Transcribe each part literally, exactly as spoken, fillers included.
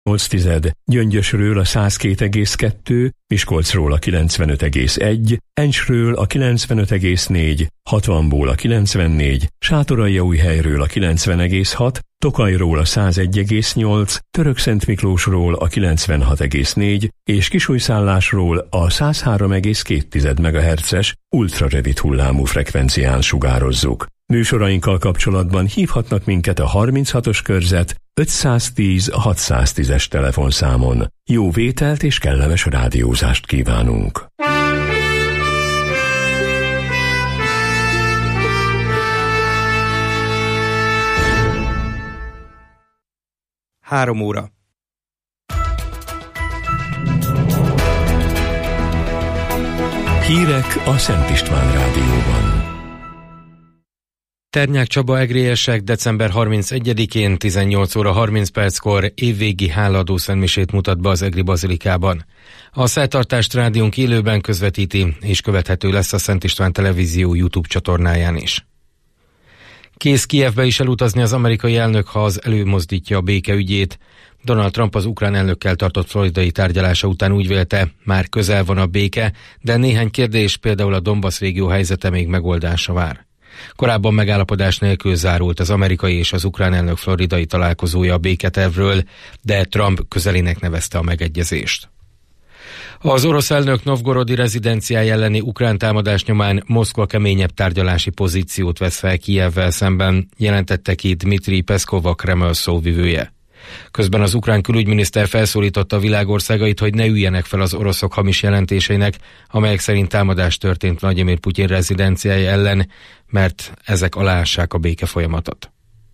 nyolc, Gyöngyösről a száz két egész kettő, Miskolcról a kilencvenöt egész egy, Encsről a kilencvenöt egész négy, hatvanból a kilencvennégy, Sátoraljaújhelyről a kilencven egész hat, Tokajról a száz egy egész nyolc, Törökszentmiklósról a kilencvenhat egész négy és Kisújszállásról a száz három egész két megahertzes ultrarövid hullámú frekvencián sugározzuk. Műsorainkkal kapcsolatban hívhatnak minket a harminchatos körzet ötszáztíz hatszáztízes telefonszámon. Jó vételt és kellemes rádiózást kívánunk! Három óra. Hírek a Szent István Rádióban. Ternyák Csaba egrélyesek december harmincegyedikén tizennyolc óra harminc perckor évvégi hálaadó szentmisét mutat be az egri bazilikában. A szertartást rádiónk élőben közvetíti, és követhető lesz a Szent István Televízió YouTube csatornáján is. Kész Kijevbe is elutazni az amerikai elnök, ha az előmozdítja a béke ügyét. Donald Trump az ukrán elnökkel tartott floridai tárgyalása után úgy vélte, már közel van a béke, de néhány kérdés, például a Donbass régió helyzete még megoldásra vár. Korábban megállapodás nélkül zárult az amerikai és az ukrán elnök floridai találkozója a béketervről, de Trump közelének nevezte a megegyezést. Az orosz elnök novgorodi rezidenciája elleni ukrán támadás nyomán Moszkva keményebb tárgyalási pozíciót vesz fel Kijevvel szemben, jelentette ki Dmitri Peszkov, a Kreml szóvivője. Közben az ukrán külügyminiszter felszólította a világországait, hogy ne üljenek fel az oroszok hamis jelentéseinek, amelyek szerint támadás történt Vladimir Putyin rezidenciája ellen, mert ezek aláássák a béke folyamatot.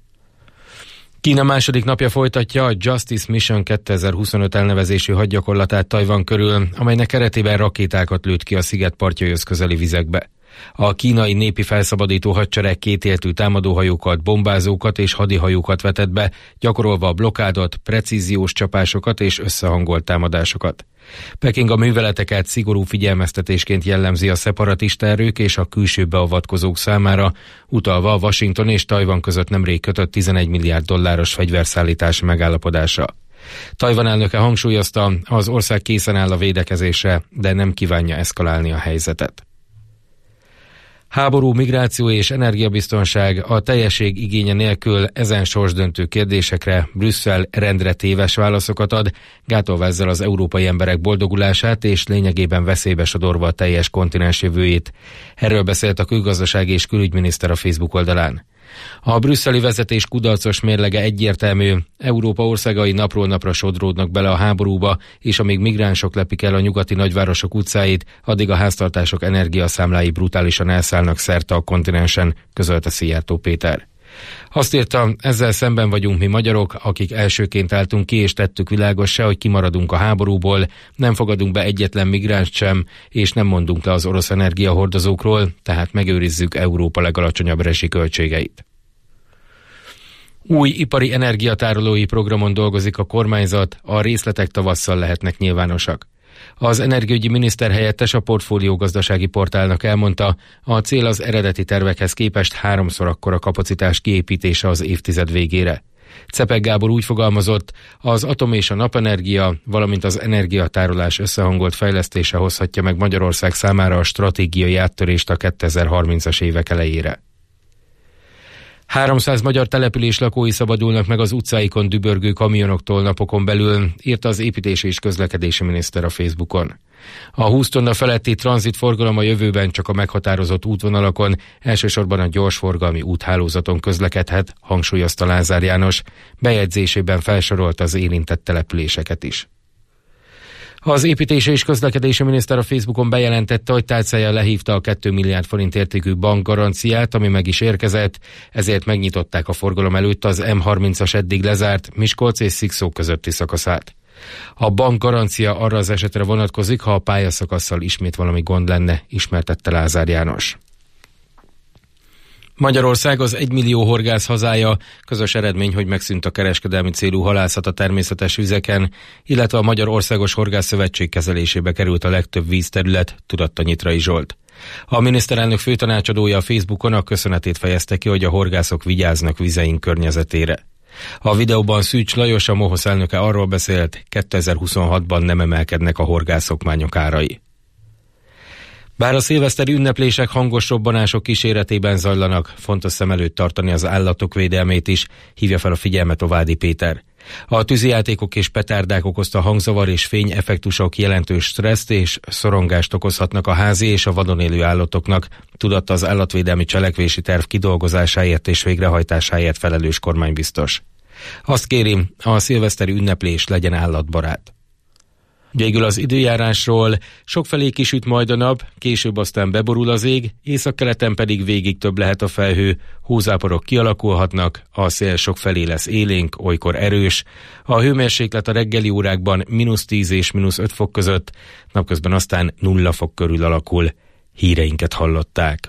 Kína második napja folytatja a Justice Mission kétezer-huszonöt elnevezésű hadgyakorlatát Tajvan körül, amelynek keretében rakétákat lőtt ki a sziget partjaihoz közeli vizekbe. A kínai népi felszabadító hadsereg kétéltű támadóhajókat, bombázókat és hadihajókat vetett be, gyakorolva a blokádot, precíziós csapásokat és összehangolt támadásokat. Peking a műveleteket szigorú figyelmeztetésként jellemzi a szeparatista erők és a külső beavatkozók számára, utalva a Washington és Tajvan között nemrég kötött tizenegy milliárd dolláros fegyverszállítási megállapodásra. Tajvan elnöke hangsúlyozta, az ország készen áll a védekezésre, de nem kívánja eszkalálni a helyzetet. Háború, migráció és energiabiztonság, a teljesség igénye nélkül ezen sorsdöntő kérdésekre Brüsszel rendre téves válaszokat ad, gátolva ezzel az európai emberek boldogulását és lényegében veszélybe sodorva a teljes kontinens jövőjét. Erről beszélt a külgazdasági és külügyminiszter a Facebook oldalán. A brüsszeli vezetés kudarcos mérlege egyértelmű, Európa országai napról napra sodródnak bele a háborúba, és amíg migránsok lepik el a nyugati nagyvárosok utcáit, addig a háztartások energiaszámlái brutálisan elszállnak szerte a kontinensen, közölte Szijjártó Péter. Azt írta, ezzel szemben vagyunk mi magyarok, akik elsőként álltunk ki és tettük világossá, hogy kimaradunk a háborúból, nem fogadunk be egyetlen migránst sem, és nem mondunk le az orosz energiahordozókról, tehát megőrizzük Európa legalacsonyabb rezsiköltségeit. Új ipari energiatárolói programon dolgozik a kormányzat, a részletek tavasszal lehetnek nyilvánosak. Az energiaügyi miniszter helyettes a Portfólió gazdasági portálnak elmondta, a cél az eredeti tervekhez képest háromszor akkora kapacitás kiépítése az évtized végére. Czepek Gábor úgy fogalmazott, az atom és a napenergia, valamint az energiatárolás összehangolt fejlesztése hozhatja meg Magyarország számára a stratégiai áttörést a kétezer-harmincas évek elejére. háromszáz magyar település lakói szabadulnak meg az utcáikon dübörgő kamionoktól napokon belül, írta az építési és közlekedési miniszter a Facebookon. A húsz tonna feletti tranzitforgalom a jövőben csak a meghatározott útvonalakon, elsősorban a gyorsforgalmi úthálózaton közlekedhet, hangsúlyozta Lázár János, bejegyzésében felsorolta az érintett településeket is. Az építési és közlekedési miniszter a Facebookon bejelentette, hogy tárcája lehívta a két milliárd forint értékű bankgaranciát, ami meg is érkezett, ezért megnyitották a forgalom előtt az M harmincas eddig lezárt Miskolc és Szikszó közötti szakaszát. A bankgarancia arra az esetre vonatkozik, ha a pályaszakasszal ismét valami gond lenne, ismertette Lázár János. Magyarország az egymillió horgász hazája, közös eredmény, hogy megszűnt a kereskedelmi célú halászat a természetes vizeken, illetve a Magyar Országos Horgászszövetség kezelésébe került a legtöbb vízterület, tudatta Nyitrai Zsolt. A miniszterelnök főtanácsadója a Facebookon a köszönetét fejezte ki, hogy a horgászok vigyáznak vizeink környezetére. A videóban Szűcs Lajos, a MOHOSZ elnöke arról beszélt, kétezer-huszonhatban nem emelkednek a horgászokmányok árai. Bár a szilveszteri ünneplések hangos robbanások kíséretében zajlanak, fontos szem előtt tartani az állatok védelmét is, hívja fel a figyelmet Ovádi Péter. A tűzijátékok és petárdák okozta hangzavar és fényeffektusok jelentős stresszt és szorongást okozhatnak a házi és a vadon élő állatoknak, tudatta az állatvédelmi cselekvési terv kidolgozásáért és végrehajtásáért felelős kormánybiztos. Azt kéri, a szilveszteri ünneplés legyen állatbarát. Végül az időjárásról: sokfelé kisüt majd a nap, később aztán beborul az ég, északkeleten pedig végig több lehet a felhő, hózáporok kialakulhatnak, a szél sokfelé lesz élénk, olykor erős. A hőmérséklet a reggeli órákban mínusz tíz és mínusz öt fok között, napközben aztán nulla fok körül alakul. Híreinket hallották.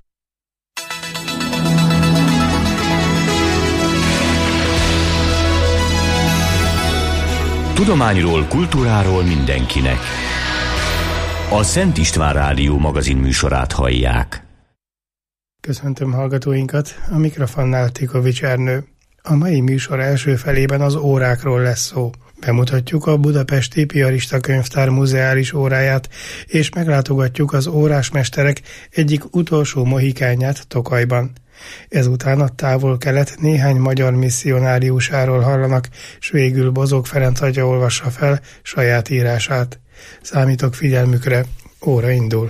Tudományról, kultúráról mindenkinek. A Szent István Rádió magazin műsorát hallják. Köszöntöm hallgatóinkat, a mikrofonnál Tikovics Ernő. A mai műsor első felében az órákról lesz szó. Bemutatjuk a Budapesti Piarista Könyvtár muzeális óráját, és meglátogatjuk az órásmesterek egyik utolsó mohikánját Tokajban. Ezután a Távol-Kelet néhány magyar misszionáriusáról hallanak, s végül Bozók Ferenc atya olvassa fel saját írását. Számítok figyelmükre, óra indul.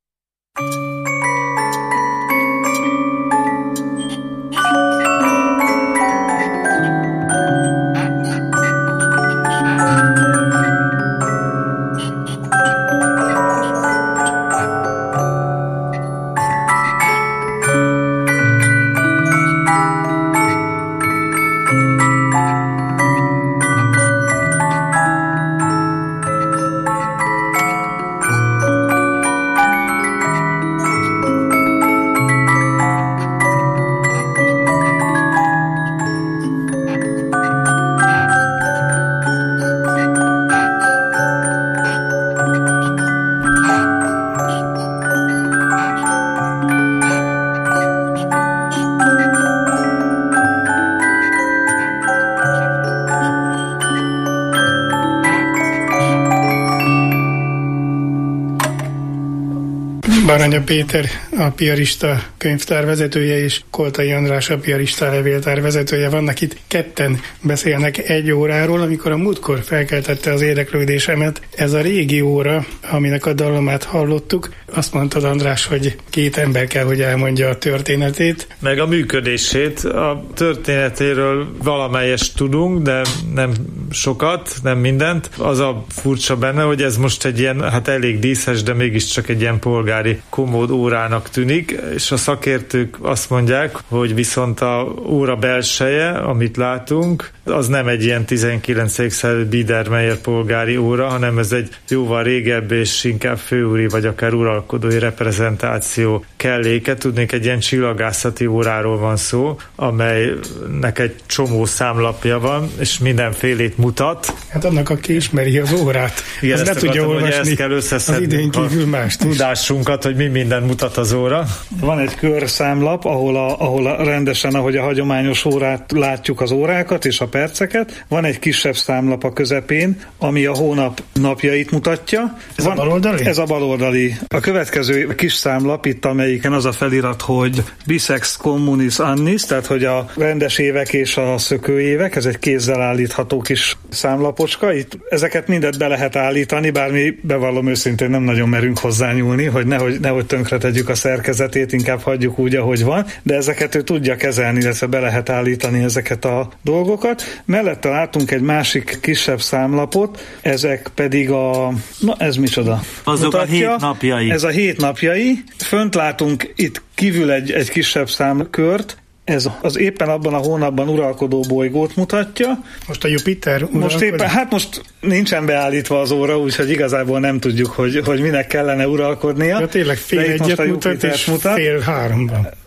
Baranya Péter, a Piarista Könyvtár vezetője, és Koltai András, a Piarista Levéltár vezetője vannak itt. Ketten beszélnek egy óráról, amikor a múltkor felkeltette az érdeklődésemet. Ez a régi óra, aminek a dallamát hallottuk. Azt mondtad, András, hogy két ember kell, hogy elmondja a történetét. Meg a működését. A történetéről valamelyest tudunk, de nem sokat, nem mindent. Az a furcsa benne, hogy ez most egy ilyen, hát elég díszes, de mégiscsak egy ilyen polgári komód órának tűnik, és a szakértők azt mondják, hogy viszont a óra belseje, amit látunk, az nem egy ilyen tizenkilencedik századi Biedermeier polgári óra, hanem ez egy jóval régebb és inkább főúri vagy akár uralkodói reprezentáció kelléke. Tudnék, egy ilyen csillagászati óráról van szó, amelynek egy csomó számlapja van, és mindenfélét mutat. Hát annak, aki ismeri az órát, igen, az le tudja olvasni kell az idén kívül mást tudásunkat, hogy mi minden mutat az óra. Van egy körszámlap, ahol, a, ahol a rendesen, ahogy a hagyományos órát látjuk az órákat és a perceket. Van egy kisebb számlap a közepén, ami a hónap napjait mutatja. Ez Van, a baloldali? Ez a baloldali. A következő kis számlap itt, amelyiken az a felirat, hogy Bisex Communis Annis, tehát hogy a rendes évek és a szökőévek, ez egy kézzel állítható kis számlapocska. Itt ezeket mindet be lehet állítani, bár mi, bevallom őszintén, nem nagyon merünk hozzányúlni, hogy nehogy, nehogy tönkre tegyük a szerkezetét, inkább hagyjuk úgy, ahogy van, de ezeket ő tudja kezelni, illetve be lehet állítani ezeket a dolgokat. Mellette látunk egy másik kisebb számlapot, ezek pedig a... Na, ez micsoda? Azok mutatja, a hét napjai. Ez a hét napjai. Fönt látunk itt kívül egy, egy kisebb számkört, ez az éppen abban a hónapban uralkodó bolygót mutatja. Most a Jupiter uralkodik? Most éppen, hát most nincsen beállítva az óra, úgyhogy igazából nem tudjuk, hogy, hogy minek kellene uralkodnia. Ja, tényleg fél egyet mutat, és mutat. fél háromban.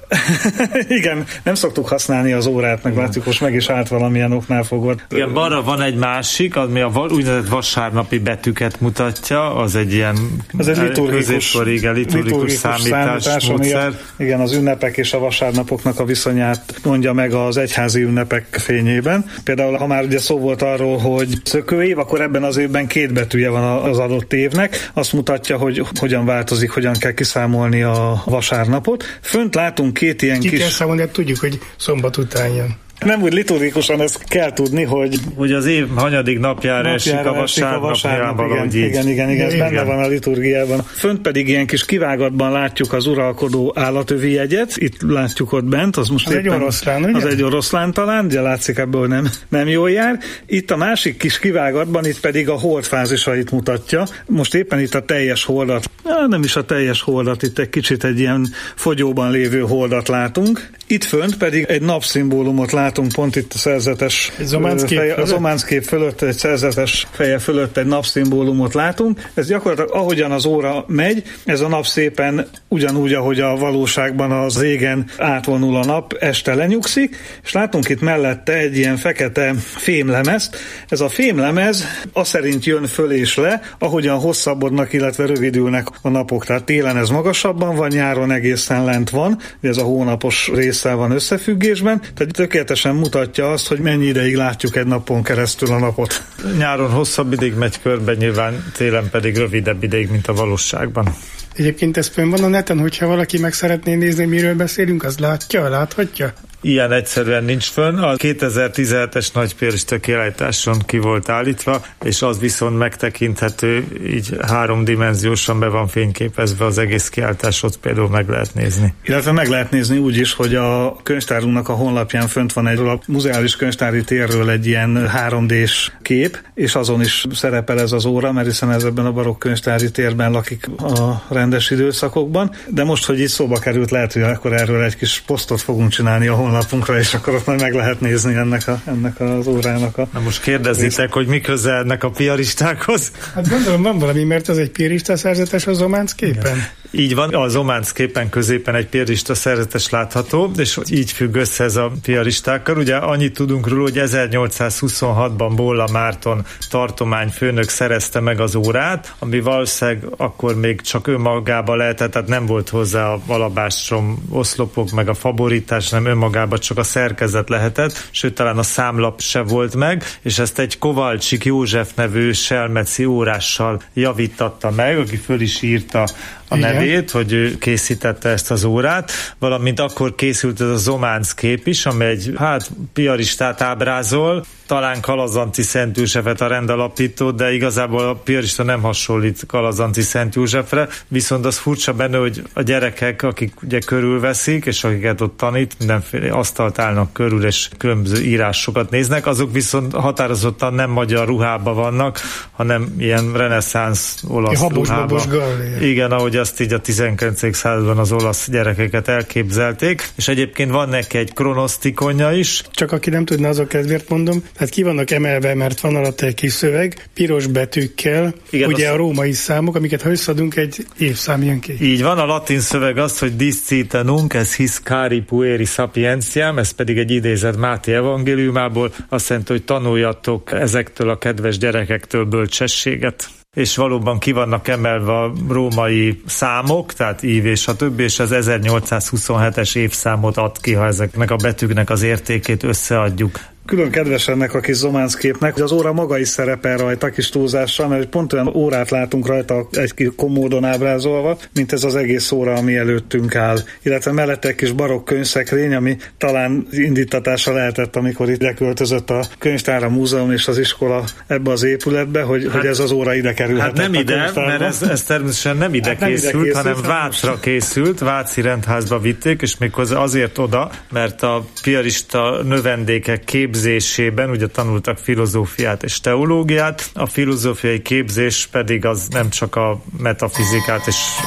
Igen, nem szoktuk használni az órát, meg látjuk, most meg is állt valamilyen oknál fogva. Igen, balra van egy másik, ami a úgynevezett vasárnapi betűket mutatja, az egy ilyen az egy liturgikus, igen, liturgikus, liturgikus számításmódszer. Igen, az ünnepek és a vasárnapoknak a viszonyát mondja meg az egyházi ünnepek fényében. Például, ha már ugye szó volt arról, hogy szökőév, akkor ebben az évben két betűje van az adott évnek. Azt mutatja, hogy hogyan változik, hogyan kell kiszámolni a vasárnapot. Fönt látunk két ilyen Ki kis... kell számolni, hát tudjuk, hogy szombat után jön. Nem úgy liturgikusan, ezt kell tudni, hogy... Hogy az év hanyadik napjára, napjára esik a vasárnap, a vasárnap igen, igen, igen, igen, igen, ez benne van a liturgiában. Fönt pedig ilyen kis kivágatban látjuk az uralkodó állatövi jegyet, itt látjuk ott bent, az most az egy oroszlán, ugye? Az egy oroszlán talán, ugye látszik ebből, hogy nem, nem jól jár. Itt a másik kis kivágatban, itt pedig a holdfázisait mutatja. Most éppen itt a teljes holdat, nem is a teljes holdat, itt egy kicsit egy ilyen fogyóban lévő holdat látunk. Itt fönt pedig egy napszimbólumot látunk, pont itt a szerzetes feje, az ománckép fölött, egy szerzetes feje fölött egy napszimbólumot látunk. Ez gyakorlatilag ahogyan az óra megy, ez a nap szépen ugyanúgy, ahogy a valóságban az égen átvonul a nap, este lenyugszik, és látunk itt mellette egy ilyen fekete fémlemezt. Ez a fémlemez az szerint jön föl és le, ahogyan hosszabbodnak, illetve rövidülnek a napok. Tehát télen ez magasabban van, nyáron egészen lent van, ez a hónapos résszel van összefüggésben, tehát tökéletesen mutatja azt, hogy mennyi ideig látjuk egy napon keresztül a napot. Nyáron hosszabb ideig megy körbe, nyilván télen pedig rövidebb ideig, mint a valóságban. Egyébként ez fönn van a neten, hogyha valaki meg szeretné nézni, miről beszélünk, az látja, láthatja? Ilyen egyszerűen nincs fönn. A kétezer-tizenhetes nagypérista kiállításon ki volt állítva, és az viszont megtekinthető, így háromdimenziósan be van fényképezve az egész kiállítás, ott például meg lehet nézni. Illetve meg lehet nézni úgy is, hogy a könyvtárunknak a honlapján fönt van egy a muzeális könyvtári térről egy ilyen három dés kép, és azon is szerepel ez az óra, mert hiszen ez ebben a barokk könyvtári térben lakik a rendes időszakokban. De most, hogy így szóba került, lehet, hogy akkor erről egy kis posztot fogunk csinálni a honlapunkra, és akkor ott már meg lehet nézni ennek, a, ennek az órának a... Na most kérdezitek, hogy mi köze ennek a piaristákhoz? Hát gondolom van valami, mert az egy piarista szerzetes az ománckképen. Így van, az ománckképen középen egy piarista szerzetes látható, és így függ össze ez a piaristákkal. Ugye annyit tudunk róla, hogy ezernyolcszázhuszonhatban Bolla Márton tartományfőnök szerezte meg az órát, ami valószínűleg akkor még csak önmagában lehetett, tehát nem volt hozzá a valabástrom oszlopok, meg a faborítás, nem önmagában csak a szerkezet lehetett, sőt talán a számlap se volt meg, és ezt egy Kovalcsik József nevű selmeci órással javítatta meg, aki föl is írta a Igen. nevét, hogy ő készítette ezt az órát, valamint akkor készült ez az ománckép is, amely egy hát piaristát ábrázol, talán Kalazanci Szent Józsefet a rendalapító, de igazából a piarista nem hasonlít Kalazanci Szent Józsefre, viszont az furcsa benne, hogy a gyerekek, akik ugye körülveszik, és akiket ott tanít, mindenféle asztalt állnak körül, és különböző írásokat néznek, azok viszont határozottan nem magyar ruhában vannak, hanem ilyen reneszánsz olasz habos, ruhában. Habos, Igen, ahogy azt így a tizenkilencedik században az olasz gyerekeket elképzelték, és egyébként van neki egy kronosztikonja is. Csak aki nem tudna, azok kedvéért mondom, tehát ki vannak emelve, mert van alatt egy kis szöveg, piros betűkkel, Igen, ugye az... a római számok, amiket ha összeadunk, egy évszám jön ki. Így van, a latin szöveg az, hogy discitanum, ez his cari pueri sapientiam, ez pedig egy idézet Máté evangéliumából, azt jelenti, hogy tanuljatok ezektől a kedves gyerekektől bölcsességet. És valóban ki vannak emelve a római számok, tehát ív és a többi, és az ezernyolcszázhuszonhetes évszámot ad ki, ha ezeknek a betűknek az értékét összeadjuk. Külön kedves ennek a kis zománcképnek, hogy az óra maga is szerepel rajta kis túlzással, mert pont olyan órát látunk rajta egy kis komódon ábrázolva, mint ez az egész óra, ami előttünk áll. Illetve mellette egy kis barokk könyvszekrény, ami talán indítatása lehetett, amikor itt leköltözött a könyvtár, a múzeum és az iskola ebbe az épületbe, hogy, hát, hogy ez az óra ide kerülhetett. Hát nem ide, mert ez, ez természetesen nem ide, hát nem készült, ide készült, hanem Vácra készült, Váci rendházba vitték, és méghozzá azért oda, mert a piarista növendékek kép képzésében, ugye tanultak filozófiát és teológiát, a filozófiai képzés pedig az nem csak a metafizikát és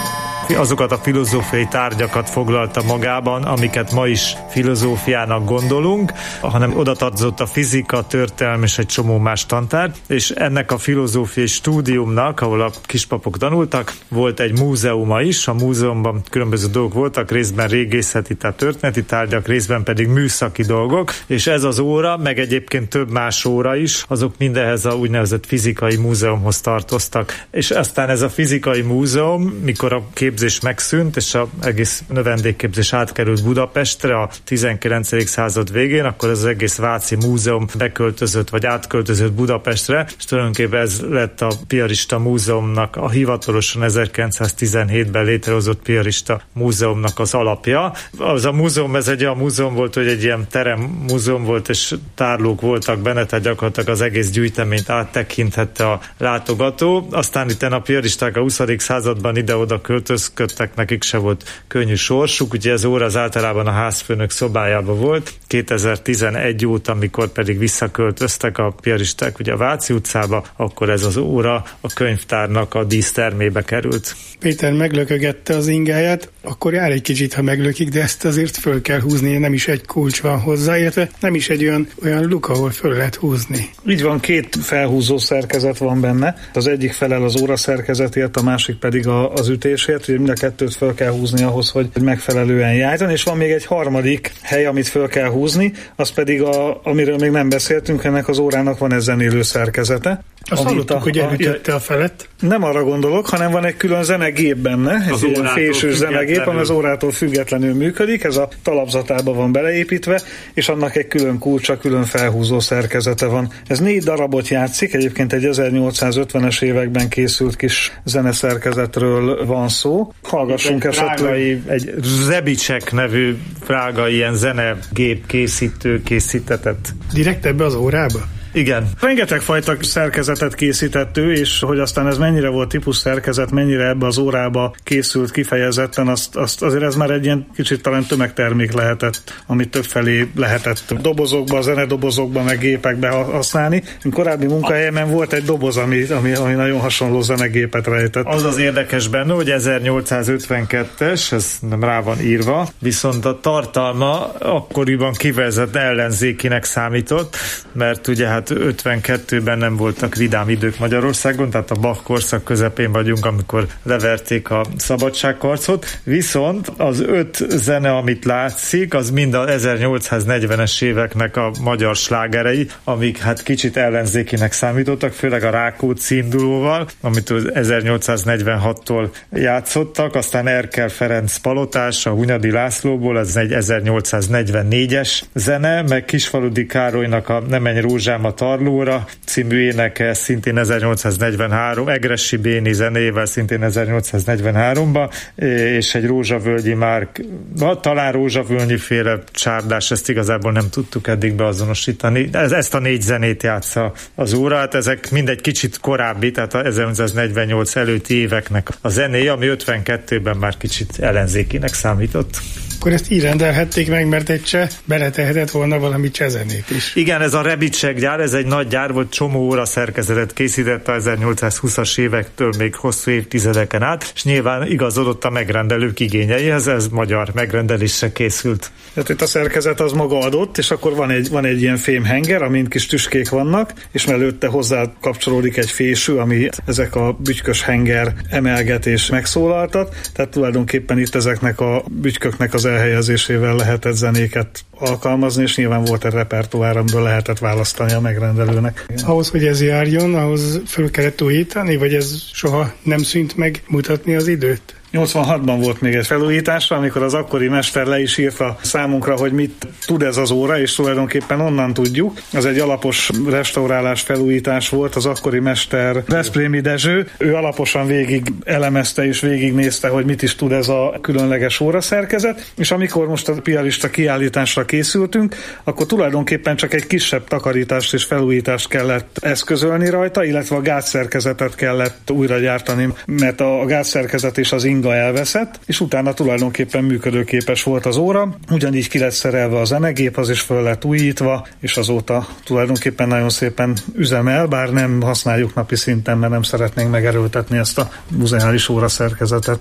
azokat a filozófiai tárgyakat foglalta magában, amiket ma is filozófiának gondolunk, hanem oda tartozott a fizika, történelem és egy csomó más tantárgy, és ennek a filozófiai stúdiumnak, ahol a kispapok tanultak, volt egy múzeuma is, a múzeumban különböző dolgok voltak, részben régészeti, tehát történeti tárgyak, részben pedig műszaki dolgok, és ez az óra, meg egyébként több más óra is, azok mindenhez a úgynevezett fizikai múzeumhoz tartoztak. És aztán ez a fizikai múzeum, mikor a képzés megszűnt, és az egész növendékképzés átkerült Budapestre a tizenkilencedik század végén, akkor az egész Váci Múzeum beköltözött, vagy átköltözött Budapestre, és tulajdonképpen ez lett a Piarista Múzeumnak, a hivatalosan ezerkilencszáztizenhétben létrehozott Piarista Múzeumnak az alapja. Az a múzeum, ez egy olyan múzeum volt, hogy egy ilyen terem múzeum volt, és tárlók voltak benne, tehát gyakorlatilag az egész gyűjteményt áttekinthette a látogató. Aztán itt a piaristák a huszadik században ide-oda költözködtek, nekik se volt könnyű sorsuk, ugye ez óra az általában a házfőnök szobájában volt. kétezer-tizenegy óta, amikor pedig visszaköltöztek a piaristák ugye a Váci utcába, akkor ez az óra a könyvtárnak a dísztermébe került. Péter meglökögette az ingáját, akkor jár egy kicsit, ha meglökik, de ezt azért föl kell húzni, nem is egy kulcs van hozzá, illetve nem is egy olyan, olyan luk, ahol föl lehet húzni. Így van, két felhúzó szerkezet van benne, az egyik felel az óra szerkezetért, a másik pedig a, az ütésért, hogy mind a kettőt föl kell húzni ahhoz, hogy megfelelően járjon, és van még egy harmadik hely, amit föl kell húzni, az pedig, a, amiről még nem beszéltünk, ennek az órának van egy zenélő szerkezete. Azt hallottuk, hogy elütötte a felett. Nem arra gondolok, hanem van egy külön zenegép benne, egy ilyen fésű zenegép, ami az órától függetlenül működik, ez a talapzatába van beleépítve, és annak egy külön kulcsa, külön felhúzó szerkezete van. Ez négy darabot játszik, egyébként egy ezernyolcszázötvenes években készült kis zeneszerkezetről van szó. Hallgassunk egy esetleg. Prágai, egy Řebíček nevű prágai ilyen zenegép készítő készítetett. Direkt ebbe az órába? Igen. Rengeteg fajta szerkezetet készített ő, és hogy aztán ez mennyire volt típus szerkezet, mennyire ebbe az órába készült kifejezetten, azt, azt azért ez már egy ilyen kicsit talán tömegtermék lehetett, amit többfelé lehetett dobozokba, zenedobozokba, meg gépekbe használni. A korábbi munkahelyemen volt egy doboz, ami, ami, ami nagyon hasonló zenegépet rejtett. Az az érdekes benne, hogy ezernyolcszázötvenkettes, ez nem rá van írva, viszont a tartalma akkoriban kifejezetten ellenzékinek számított, mert ugye hát ötvenkettőben nem voltak vidám idők Magyarországon, tehát a Bach korszak közepén vagyunk, amikor leverték a szabadságharcot, viszont az öt zene, amit látszik, az mind az ezernyolcszáznegyvenes éveknek a magyar slágerei, amik hát kicsit ellenzékinek számítottak, főleg a Rákóczi indulóval, amit ezernyolcszáznegyvenhattól játszottak, aztán Erkel Ferenc palotás, a Hunyadi Lászlóból, ez egy ezernyolcszáznegyvennégyes zene, meg Kisfaludy Károlynak a Nem menj rózsám a Tarlóra című éneke szintén ezernyolcszáznegyvenhárom, Egressi Béni zenével szintén ezernyolcszáznegyvenháromban, és egy Rózsavölgyi Márk, talán Rózsavölgyi féle csárdás, ezt igazából nem tudtuk eddig beazonosítani. Ez, ezt a négy zenét játsza az órát, ezek mindegy kicsit korábbi, tehát a ezernyolcszáznegyvennyolc előtti éveknek a zenéje, ami ötvenkettőben már kicsit ellenzékinek számított. Akkor ezt így rendelhették meg, mert egy cseh beletehetett volna valami csehzenét is. Igen, ez a Řebíček gyár, ez egy nagy gyár volt, csomó óra szerkezetet készített a ezernyolcszázhúszas évektől még hosszú évtizedeken át, és nyilván igazodott a megrendelők igényeihez, ez magyar megrendelésre készült. Tehát itt a szerkezet az maga adott, és akkor van egy, van egy ilyen fémhenger, amin kis tüskék vannak, és mellőtte hozzá kapcsolódik egy fésű, ami ezek a bütykös henger emelget és megszólaltat, tehát tulajdonképpen itt ezeknek a bütyköknek az elhelyezésével lehetett zenéket alkalmazni, és nyilván volt egy repertoár, amiből lehetett választani a megrendelőnek. Ahhoz, hogy ez járjon, ahhoz föl kellett újítani, vagy ez soha nem szűnt meg mutatni az időt? nyolcvanhatban volt még egy felújításra, amikor az akkori mester le is írta számunkra, hogy mit tud ez az óra, és tulajdonképpen onnan tudjuk. Az egy alapos restaurálás, felújítás volt, az akkori mester Veszprémi Dezső. Ő alaposan végig elemezte és végignézte, hogy mit is tud ez a különleges óraszerkezet, és amikor most a piarista kiállításra készültünk, akkor tulajdonképpen csak egy kisebb takarítást és felújítást kellett eszközölni rajta, illetve a gátszerkezetet kellett újra gyártani, mert a gátszerkezet és az inga elveszett, és utána tulajdonképpen működőképes volt az óra. Ugyanígy ki lett szerelve a zenegép, az is föl lett újítva, és azóta tulajdonképpen nagyon szépen üzemel, bár nem használjuk napi szinten, mert nem szeretnénk megerőltetni ezt a muzeális óra szerkezetet.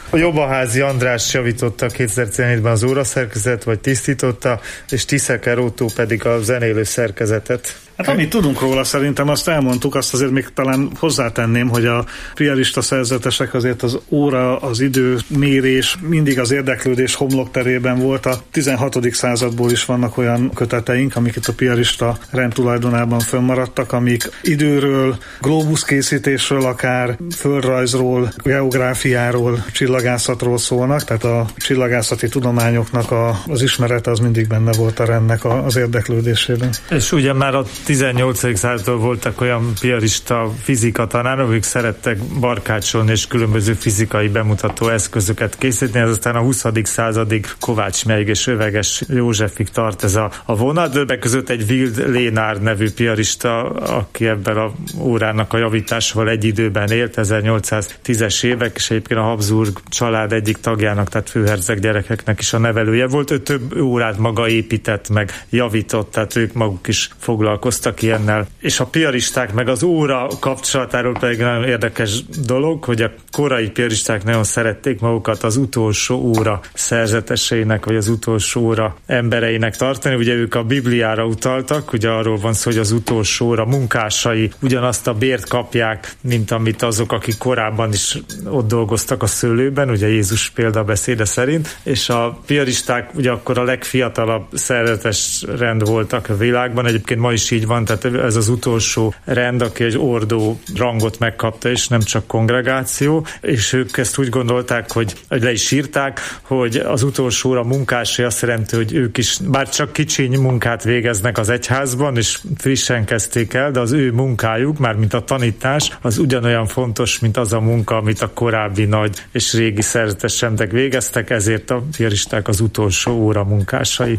A Jobbaházi András javította kétezer-tizenhétben az óraszerkezetet, vagy tisztította, és Tiszeker Otto pedig a zenélő szerkezetet. Hát amit tudunk róla, szerintem azt elmondtuk, azt azért még talán hozzátenném, hogy a piarista szerzetesek azért az óra, az időmérés mindig az érdeklődés homlokterében volt. A tizenhatodik századból is vannak olyan köteteink, amik itt a piarista rend tulajdonában fönnmaradtak, amik időről, glóbuszkészítésről, akár földrajzról, geográfiáról, csillagászatról szólnak, tehát a csillagászati tudományoknak a, az ismerete az mindig benne volt a rendnek a, az érdeklődésében. És ugye már a tizennyolcadik századtól voltak olyan piarista fizika tanárok, akik szerettek barkácsolni és különböző fizikai bemutató eszközöket készíteni, ez aztán a huszadik századig Kovács Melyig és Öveges Józsefig tart ez a, a vonat. Többek között egy Wild Lénár nevű piarista, aki ebben a órának a javításával egy időben élt, ezernyolcszáztízes évek, és egyébként a Habsburg család egyik tagjának, tehát főherceg gyerekeknek is a nevelője volt. Ő több órát maga épített, meg javított, tehát ők maguk is foglalkoztak ilyennel. És a piaristák meg az óra kapcsolatáról pedig nagyon érdekes dolog, hogy a korai piaristák nagyon szerették magukat az utolsó óra szerzeteseinek, vagy az utolsó óra embereinek tartani. Ugye ők a Bibliára utaltak, ugye arról van szó, hogy az utolsó óra munkásai ugyanazt a bért kapják, mint amit azok, akik korábban is ott dolgoztak a szőlőben, ugye Jézus példabeszéde szerint, és a piaristák ugye akkor a legfiatalabb szerzetes rend voltak a világban, egyébként ma is így van, tehát ez az utolsó rend, aki egy ordó rangot megkapta, és nem csak kongregáció, és ők ezt úgy gondolták, hogy, hogy le is írták, hogy az utolsó óra munkásai azt jelenti, hogy ők is bár csak kicsiny munkát végeznek az egyházban, és frissen kezdték el, de az ő munkájuk, már mint a tanítás, az ugyanolyan fontos, mint az a munka, amit a korábbi nagy és régi szerzetes rendek végeztek, ezért a piaristák az utolsó óra munkásai.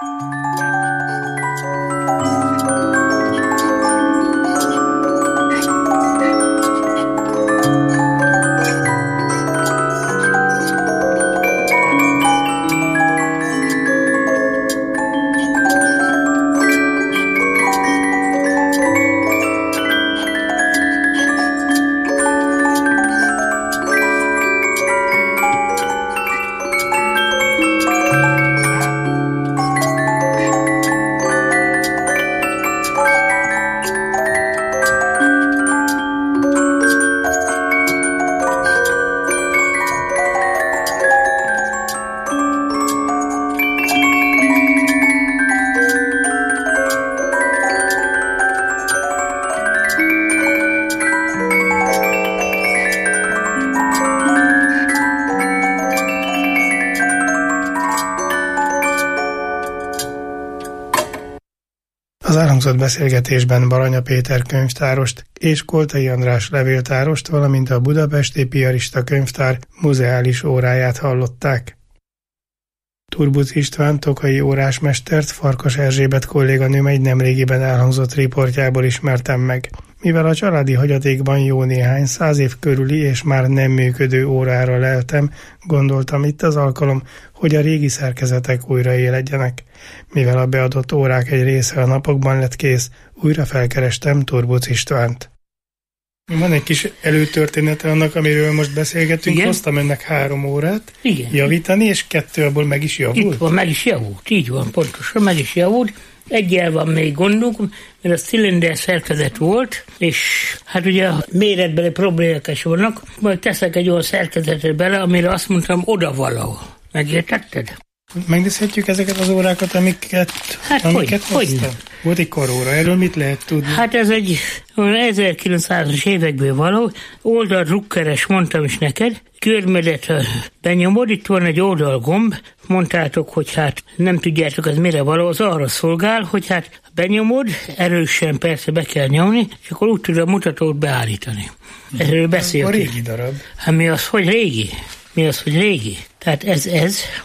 Az elhangzott beszélgetésben Baranya Péter könyvtárost és Koltai András levéltárost, valamint a Budapesti Piarista Könyvtár muzeális óráját hallották. Turbuc István tokai órásmestert Farkas Erzsébet kolléganőm egy nemrégiben elhangzott riportjából ismertem meg. Mivel a családi hagyatékban jó néhány száz év körüli és már nem működő órára leltem, gondoltam itt az alkalom, hogy a régi szerkezetek újra éledjenek. Mivel a beadott órák egy része a napokban lett kész, újra felkerestem Turbuc Istvánt. Van egy kis előtörténete annak, amiről most beszélgetünk. Igen? Hoztam ennek három órát. Igen. Javítani, és kettő abból meg is javult. Itt van, meg is javult. Így van, pontosan, meg is javult. Egyel van még gondunk, mert a szilinder szerkezet volt, és hát ugye a méretbeli problémák is vannak. Majd teszek egy olyan szerkezetet bele, amire azt mondtam, oda valahol. Megértetted? Megnézhetjük ezeket az órákat, amiket, hát amiket hogy, hoztam? Hogy? Volt egy karóra, erről mit lehet tudni? Hát ez egy ezerkilencszázas évekből való, oldaldrukkeres, mondtam is neked, körmedet benyomod, itt van egy oldalgomb, mondtátok, hogy hát nem tudjátok, ez mire való, az arra szolgál, hogy hát benyomod, erősen persze be kell nyomni, és akkor úgy tud a mutatót beállítani. Erről beszéltünk. A régi darab. Hát mi az, hogy régi? Mi az, hogy régi? Tehát ez ez,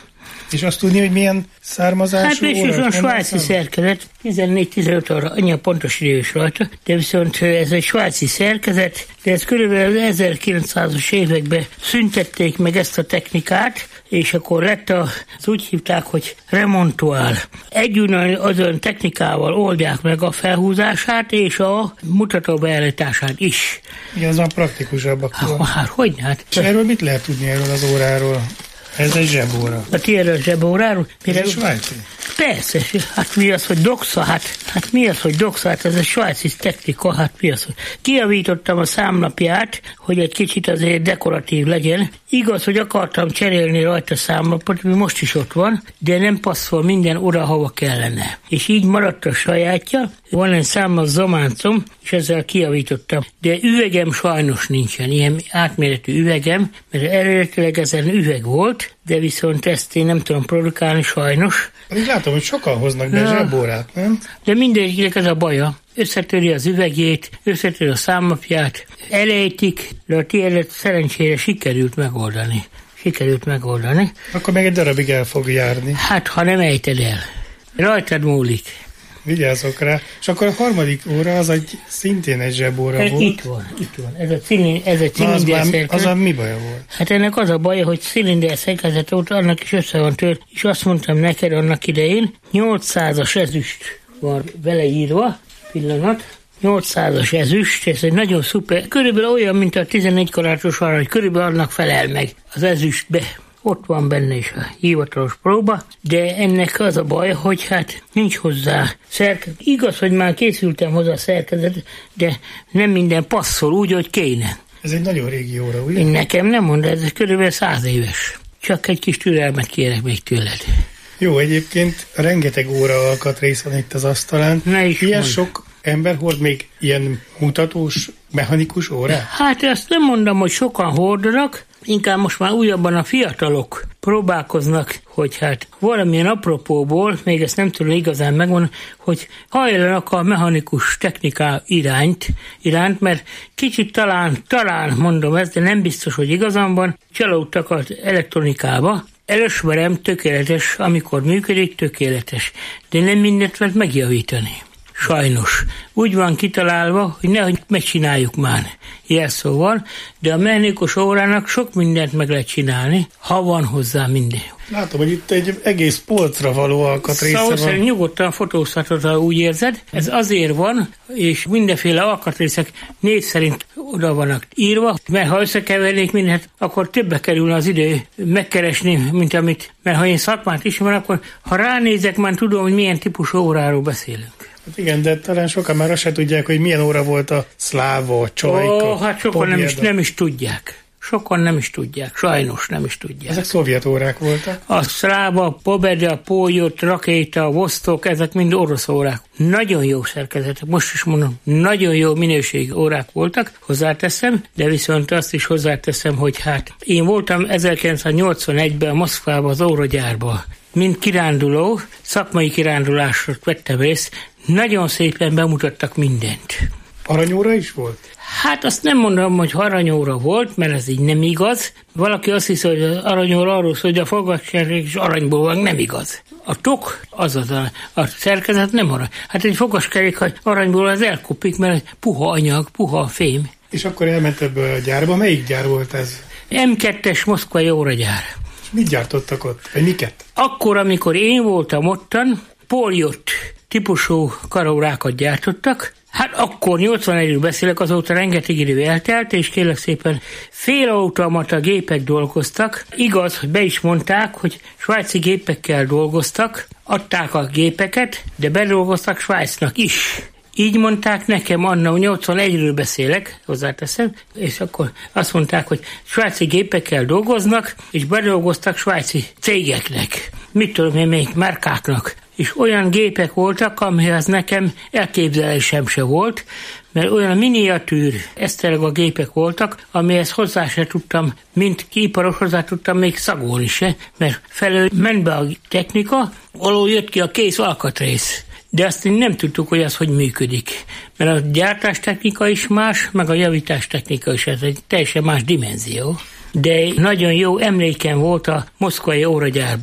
És azt tudni, hogy milyen származású hát óra? Hát svájci szerkezet, tizennégy-tizenöt óra, annyi a pontos idő is rajta, de viszont ez egy svájci szerkezet, de ez körülbelül ezerkilencszázas években szüntették meg ezt a technikát, és akkor lett az, úgy hívták, hogy remontuál. Együtt azon technikával oldják meg a felhúzását és a mutatóbeállítását is. Igen, az már praktikusabb akkor. Hát, hogy hát? És erről mit lehet tudni erről az óráról? Ez egy zsebóra. A ti erről a zsebóráról? Ez egy svájci? Persze, hát mi az, hogy doxa? Hát, hát mi az, hogy doxa? Hát ez egy svájci technika, hát mi az, hogy kijavítottam a számlapját, hogy egy kicsit azért dekoratív legyen. Igaz, hogy akartam cserélni rajta számlapot, ami most is ott van, de nem passzol minden oda, hova kellene. És így maradt a sajátja, van egy számla zománcom, és ezzel kijavítottam. De üvegem sajnos nincsen, ilyen átméretű üvegem, mert eredetileg ezen üveg volt, de viszont ezt én nem tudom produkálni sajnos. Én látom, hogy sokan hoznak be ja. zsebórát, nem? De mindegyiknek ez a baja. Összetöri az üvegét, összetöri a számlapját, elejtik, de a tiédet szerencsére sikerült megoldani. Sikerült megoldani. Akkor meg egy darabig el fog járni. Hát, ha nem ejted el. Rajtad múlik. Vigyázzok rá. És akkor a harmadik óra az egy, szintén egy zsebóra ez volt. Itt van, itt van. Ez a cilinder, ez a cilinder szerkezet. Az a mi baja volt? Hát ennek az a baja, hogy cilinder szerkezet volt, annak is össze van tört, és azt mondtam neked annak idején, nyolcszázas ezüst van vele írva, pillanat, nyolcszázas ezüst, ez egy nagyon szuper, körülbelül olyan, mint a tizennégy karátos arany, körülbelül annak felel meg az ezüstbe. Ott van benne is a hivatalos próba, de ennek az a baj, hogy hát nincs hozzá szerkezet. Igaz, hogy már készültem hozzá szerkezet, de nem minden passzol úgy, hogy kéne. Ez egy nagyon régi óra, ugye? Nekem nem mond, ez körülbelül száz éves. Csak egy kis türelmet kérek még tőled. Jó, egyébként rengeteg óra alkatrész van itt az asztalán. Ne is Ilyen mond. sok ember hord még ilyen mutatós, mechanikus órát? Hát ezt nem mondom, hogy sokan hordanak, inkább most már újabban a fiatalok próbálkoznak, hogy hát valamilyen apropóból, még ezt nem tudom igazán megmondani, hogy hajlanak a mechanikus techniká irányt, iránt, mert kicsit talán, talán mondom ezt, de nem biztos, hogy igazam van, csalódtak az elektronikába. Elismerem, tökéletes, amikor működik, tökéletes, de nem mindent lehet megjavítani. Sajnos. Úgy van kitalálva, hogy nehogy megcsináljuk már jelszóval, de a mechanikus órának sok mindent meg lehet csinálni, ha van hozzá minden. Látom, hogy itt egy egész polcra való alkatrésze szóval van. Szóval nyugodtan fotózhatod, ha úgy érzed. Ez azért van, és mindenféle alkatrészek név szerint oda vannak írva, mert ha összekevernék mindent, akkor többe kerülne az idő megkeresni, mint amit, mert ha én szakmát ismerem, akkor ha ránézek, már tudom, hogy milyen típusú óráról beszélünk. Hát igen, de talán sokan már azt se tudják, hogy milyen óra volt a Szláva, a Csajka. Ó, hát sokan nem is, nem is tudják. Sokan nem is tudják, sajnos nem is tudják. Ezek szovjet órák voltak? A Szláva, Pobeda, Pólyot, Rakéta, Vostok, ezek mind orosz órák. Nagyon jó szerkezetek, most is mondom, nagyon jó minőségi órák voltak, hozzáteszem, de viszont azt is hozzáteszem, hogy hát én voltam ezerkilencszáznyolcvanegyben Moszkvában az óragyárban, mint kiránduló, szakmai kirándulásra vettem részt, nagyon szépen bemutattak mindent. Aranyóra is volt? Hát azt nem mondom, hogy aranyóra volt, mert ez így nem igaz. Valaki azt hiszi, hogy az aranyóra arról szól, hogy a fogaskerék is aranyból van, nem igaz. A tok, azaz a, a szerkezet nem arany. Hát egy fogaskerék, ha aranyból az elkopik, mert puha anyag, puha fém. És akkor elment ebből a gyárba. Melyik gyár volt ez? em kettes moszkvai óragyár. És mit gyártottak ott? Vagy miket? Akkor, amikor én voltam ottan, Pólyot típusú karórákat gyártottak. Hát akkor nyolcvanegyről beszélek, azóta rengeteg idő eltelt, és kérlek szépen félautomata gépek dolgoztak. Igaz, hogy be is mondták, hogy svájci gépekkel dolgoztak, adták a gépeket, de bedolgoztak Svájcnak is. Így mondták nekem, anna nyolcvanegyről beszélek, hozzáteszem, és akkor azt mondták, hogy svájci gépekkel dolgoznak, és bedolgoztak svájci cégeknek. Mit tudom én, még márkáknak. És olyan gépek voltak, amihez nekem elképzelésem se volt, mert olyan miniatűr eszterga gépek voltak, amihez hozzá se tudtam, mint iparos hozzá tudtam még szagolni se, mert felől ment be a technika, alól jött ki a kész alkatrész. De azt nem tudtuk, hogy az hogy működik. Mert a gyártástechnika is más, meg a javítástechnika is, ez egy teljesen más dimenzió. De nagyon jó emlékem volt a moszkvai óragyárból.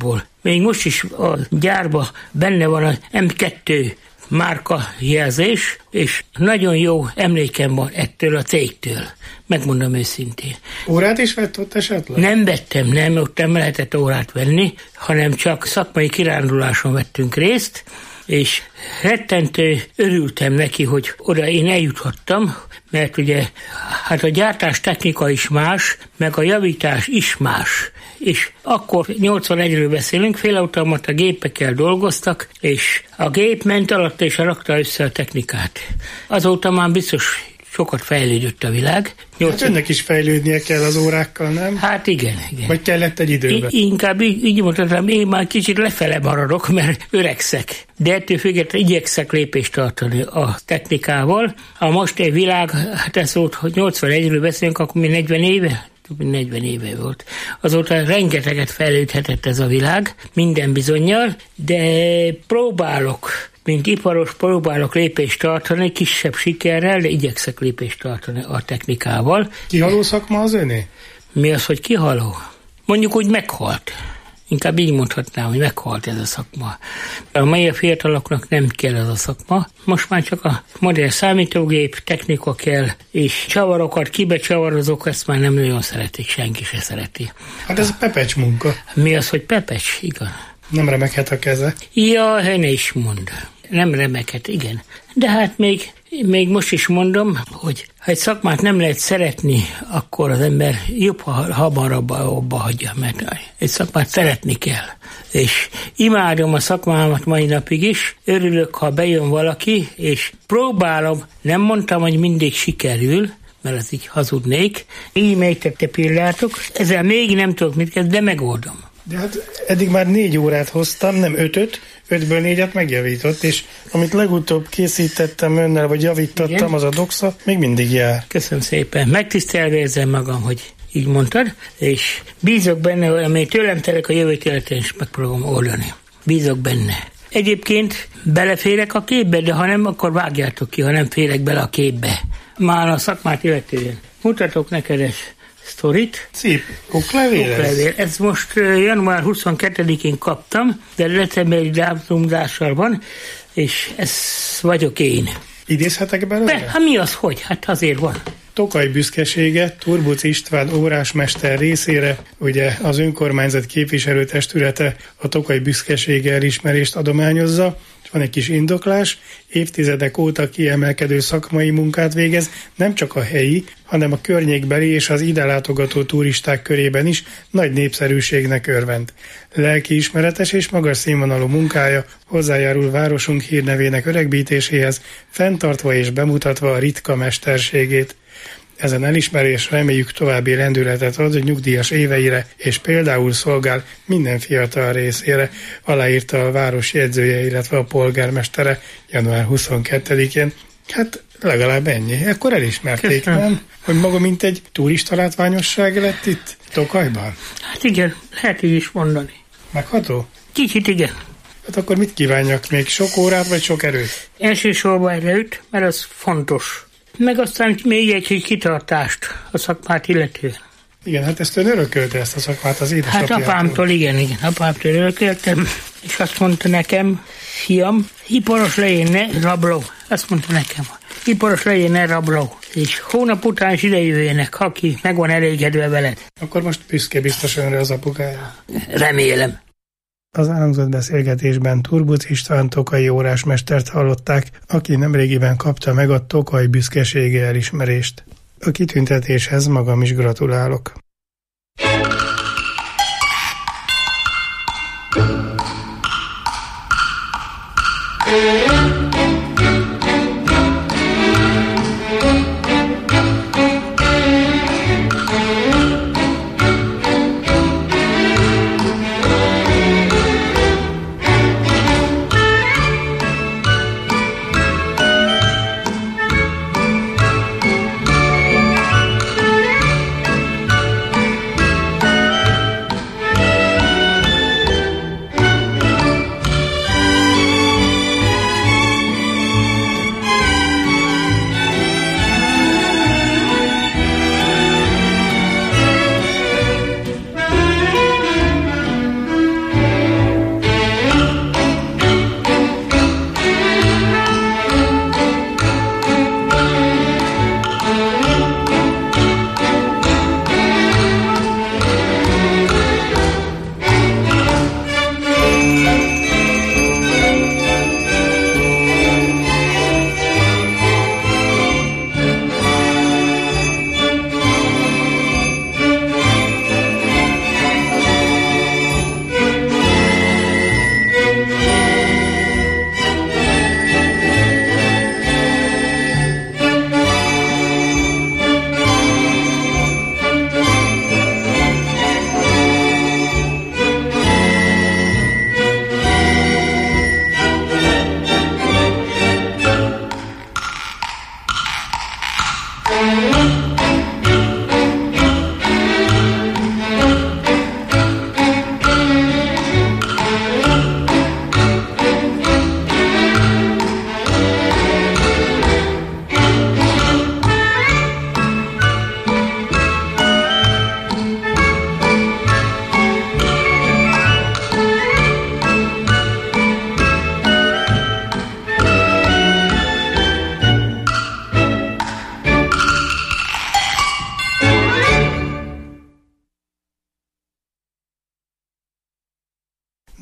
még most is a gyárban benne van az em kettő márka jelzés, és nagyon jó emlékem van ettől a cégtől. Megmondom őszintén. Órát is vett ott esetleg? Nem vettem, nem, ott nem lehetett órát venni, hanem csak szakmai kiránduláson vettünk részt, és rettentő örültem neki, hogy oda én eljuthattam, mert ugye hát a gyártás technika is más, meg a javítás is más. És akkor nyolcvanegyről beszélünk, félautomata gépekkel dolgoztak, és a gép ment alatt és rakta össze a technikát. Azóta már biztos sokat fejlődött a világ. Hát önnek is fejlődnie kell az órákkal, nem? Hát igen, igen. Vagy kellett egy időben? I- inkább így, így mondhatom, én már kicsit lefele maradok, mert öregszek. De ettől függetlenül igyekszek lépést tartani a technikával. A mostani világ, hát ez volt, hogy nyolcvanegyről beszélünk, akkor mi negyven éve? negyven éve volt. Azóta rengeteget fejlődhetett ez a világ, minden bizonnyal, de próbálok, mint iparos próbálok lépést tartani, kisebb sikerrel, de igyekszek lépést tartani a technikával. Kihaló szakma az öné? Mi az, hogy kihaló? Mondjuk úgy meghalt. Inkább így mondhatnám, hogy meghalt ez a szakma. A mai fiataloknak nem kell ez a szakma. Most már csak a modern számítógép, technika kell, és csavarokat, kibecsavarozók, ezt már nem nagyon szeretik, senki se szereti. Hát ez a pepecs munka. Mi az, hogy pepecs? Igen. Nem remekhet a keze. Ja, ne is mond. Nem remekhet, igen. De hát még, még most is mondom, hogy ha egy szakmát nem lehet szeretni, akkor az ember jobb, ha hamarabb abba hagyja, mert egy szakmát szeretni kell. És imádom a szakmámat mai napig is, örülök, ha bejön valaki, és próbálom, nem mondtam, hogy mindig sikerül, mert az így hazudnék, így megtette pillanatok, ezzel még nem tudok mit kezdeni, de megoldom. De hát eddig már négy órát hoztam, nem ötöt, ötből négyet megjavított, és amit legutóbb készítettem önnel, vagy javítottam, igen, az a doxa, még mindig jár. Köszönöm szépen. Megtisztelve érzem magam, hogy így mondtad, és bízok benne, hogy amely tőlem telek a jövőt életén is meg fogom oldani. Bízok benne. Egyébként beleférek a képbe, de ha nem, akkor vágjátok ki, ha nem férek bele a képbe. Már a szakmát illetően. Mutatok neked ezt. Sztorit. Szép oklevél ez? Ez most január huszonkettedikén kaptam, de decemberi dátumzással van, és ez vagyok én. Idézhetek belőle? De, hát mi az, hogy? Hát azért van. Tokaj büszkesége Turbuc István órásmester részére, ugye az önkormányzat képviselőtestülete a Tokaj büszkesége elismerést adományozza, és van egy kis indoklás, évtizedek óta kiemelkedő szakmai munkát végez, nem csak a helyi, hanem a környékbeli és az ide látogató turisták körében is nagy népszerűségnek örvend. Lelkiismeretes és magas színvonalú munkája hozzájárul városunk hírnevének öregbítéséhez, fenntartva és bemutatva a ritka mesterségét. Ezen elismerés reméljük további lendületet ad nyugdíjas éveire, és például szolgál minden fiatal részére, aláírta a város jegyzője, illetve a polgármestere január huszonkettedikén. Hát legalább ennyi. Akkor elismerték, köszönöm, nem? Hogy maga mint egy turista látványosság lett itt Tokajban? Hát igen, lehet így is mondani. Megható? Kicsit igen. Hát akkor mit kívánjak még? Sok órát vagy sok erőt? Elsősorban erőt, mert az fontos. Meg aztán még egy kis kitartást a szakmát illetően. Igen, hát ezt ön örökölte, ezt a szakmát az édesapjától. Hát apámtól, igen, igen, apámtól örököltem, és azt mondta nekem, fiam, iparos legyél, ne rabló. Azt mondta nekem, iparos legyél, ne rabló. És hónap után is ide jöjjenek, aki meg van elégedve veled. Akkor most büszke biztos önre az apukája. Remélem. Az elhangzott beszélgetésben Turbuc István tokai órásmestert hallották, aki nemrégiben kapta meg a Tokaj büszkesége elismerést. A kitüntetéshez magam is gratulálok.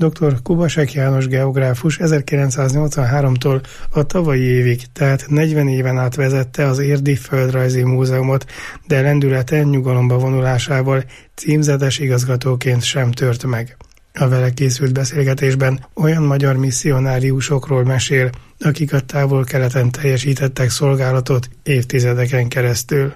dr. Kubasek János geográfus ezerkilencszáznyolcvanháromtól a tavalyi évig, tehát negyven éven át vezette az Érdi Földrajzi Múzeumot, de lendülete nyugalomba vonulásával címzetes igazgatóként sem tört meg. A vele készült beszélgetésben olyan magyar misszionáriusokról mesél, akik a távol-keleten teljesítettek szolgálatot évtizedeken keresztül.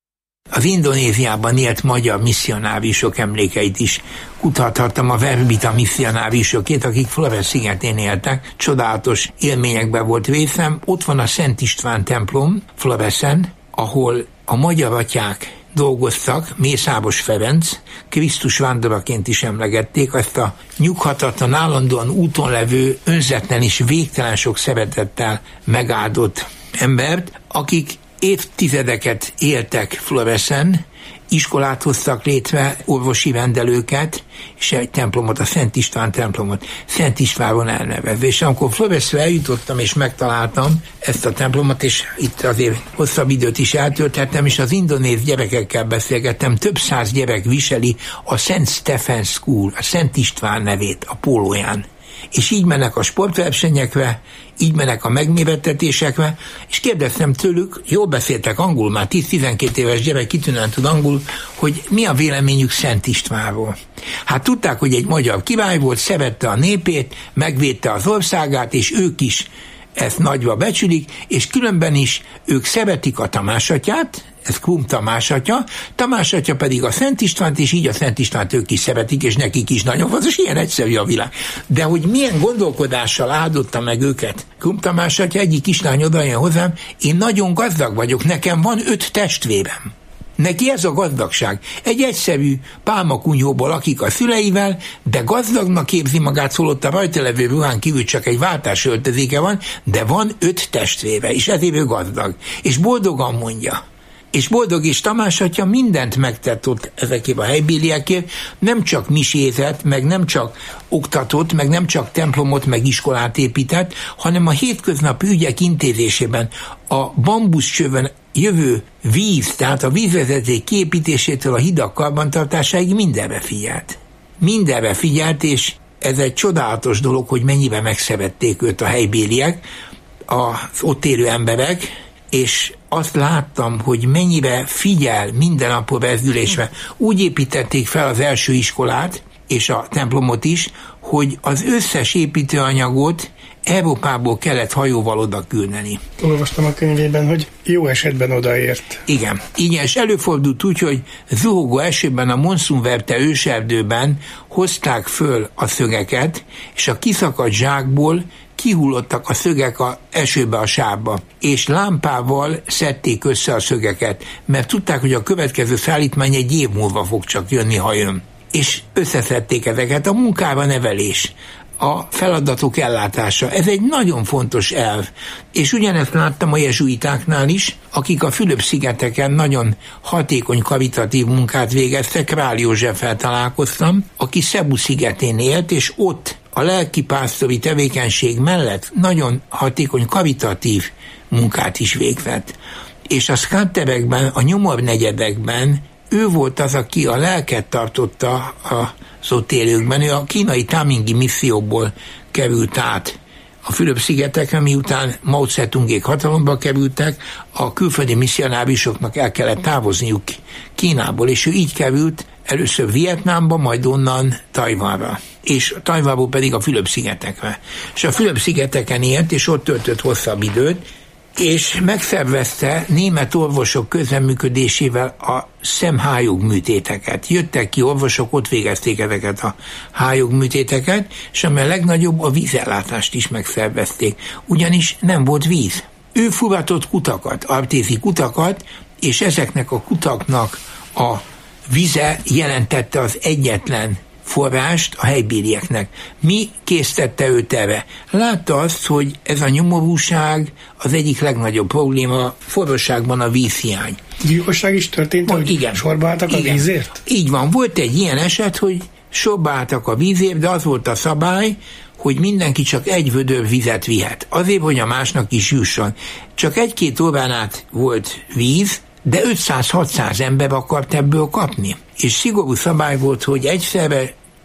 Az Indonéziában élt magyar misszionáriusok emlékeit is kutathattam, a verbita misszionáriusokét, akik Flores szigetén éltek. Csodálatos élményekben volt részem. Ott van a Szent István templom Floresen, ahol a magyar atyák dolgoztak, Mészáros Ferenc, Krisztus vándораként is emlegették, ezt a nyughatatlan, állandóan úton levő, önzetlen és végtelen sok szeretettel megáldott embert, akik évtizedeket éltek Floresen, iskolát hoztak létre, orvosi rendelőket, és egy templomot, a Szent István templomot, Szent Istvánról elnevezve. És amikor Floresre eljutottam, és megtaláltam ezt a templomot, és itt azért hosszabb időt is eltölthettem, és az indonéz gyerekekkel beszélgettem, több száz gyerek viseli a Szent Stephen School, a Szent István nevét a pólóján. És így mennek a sportversenyekre, így mennek a megmérettetésekre, és kérdeztem tőlük, jól beszéltek angolul, már tíz-tizenkét éves gyerek kitűnően tud angolul, hogy mi a véleményük Szent Istvánról. Hát tudták, hogy egy magyar király volt, szerette a népét, megvédte az országát, és ők is ezt nagyra becsülik, és különben is ők szeretik a Tamás atyát, ez Krum Tamás atya, Tamás atya pedig a Szent Istvánt, és így a Szent Istvánt ők is szeretik, és nekik is nagyon fontos, ilyen egyszerű a világ. De hogy milyen gondolkodással áldotta meg őket Krum Tamás atya, egyik kislány oda jön hozzám, én nagyon gazdag vagyok, nekem van öt testvérem. Neki ez a gazdagság. Egy egyszerű pálmakunyhóból lakik a szüleivel, de gazdagnak képzi magát, szólott a rajta levő ruhán kívül csak egy váltás öltözéke van, de van öt testvére, és ezért ő gazdag. És boldogan mondja. És boldog és Tamás atya mindent megtett ott ezekért a helybéliekért, nem csak misézett, meg nem csak oktatott, meg nem csak templomot, meg iskolát épített, hanem a hétköznapi ügyek intézésében a bambuszcsövön jövő víz, tehát a vízvezeték kiépítésétől a hidak karbantartásáig mindenre figyelt. Mindenre figyelt, és ez egy csodálatos dolog, hogy mennyire megszerették őt a helybéliek, az ott élő emberek, és azt láttam, hogy mennyire figyel minden apró rezdülésre. Úgy építették fel az első iskolát, és a templomot is, hogy az összes építőanyagot Európából kellett hajóval oda küldeni. Olvastam a könyvében, hogy jó esetben odaért. Igen. Igen, és előfordult úgy, hogy zuhogó esőben a monszunverte őserdőben hozták föl a szögeket, és a kiszakadt zsákból kihullottak a szögek a esőbe, a sávba, és lámpával szedték össze a szögeket, mert tudták, hogy a következő szállítmány egy év múlva fog csak jönni, ha jön. És összeszedték ezeket, a munkába nevelés, a feladatok ellátása. Ez egy nagyon fontos elv. És ugyanezt láttam a jezsuitáknál is, akik a Fülöp-szigeteken nagyon hatékony karitatív munkát végeztek. Král Józseffel találkoztam, aki Cebu szigetén élt, és ott a lelkipásztori tevékenység mellett nagyon hatékony karitatív munkát is végzett. És a szkátterekben, a nyomor negyedekben ő volt az, aki a lelket tartotta az ott élőkben. Ő a kínai Tamingi misszióból került át a Fülöp-szigetekre, miután Mao Tse-tungék hatalomba kerültek, a külföldi misszionáriusoknak el kellett távozniuk Kínából, és ő így került először Vietnámba, majd onnan Tajvanra, és Tajvanból pedig a Fülöp-szigetekre. És a Fülöp-szigeteken élt, és ott töltött hosszabb időt, és megszervezte német orvosok közreműködésével a szemhályog műtéteket. Jöttek ki orvosok, ott végezték ezeket a hályog műtéteket, és ami a legnagyobb, a vízellátást is megszervezték, ugyanis nem volt víz. Ő furatott kutakat, artézi kutakat, és ezeknek a kutaknak a vize jelentette az egyetlen forrást a helybélieknek. Mi késztette őt erre? Látta azt, hogy ez a nyomorúság az egyik legnagyobb probléma, forróságban a vízhiány. Gyilkosság is történt, hogy igen, sorba álltak igen, a vízért? Így van, volt egy ilyen eset, hogy sorba álltak a vízért, de az volt a szabály, hogy mindenki csak egy vödör vizet vihet. Azért, hogy a másnak is jusson. Csak egy-két órán át volt víz, de ötszáz-hatszáz ember akart ebből kapni. És szigorú szabály volt, hogy egyszerre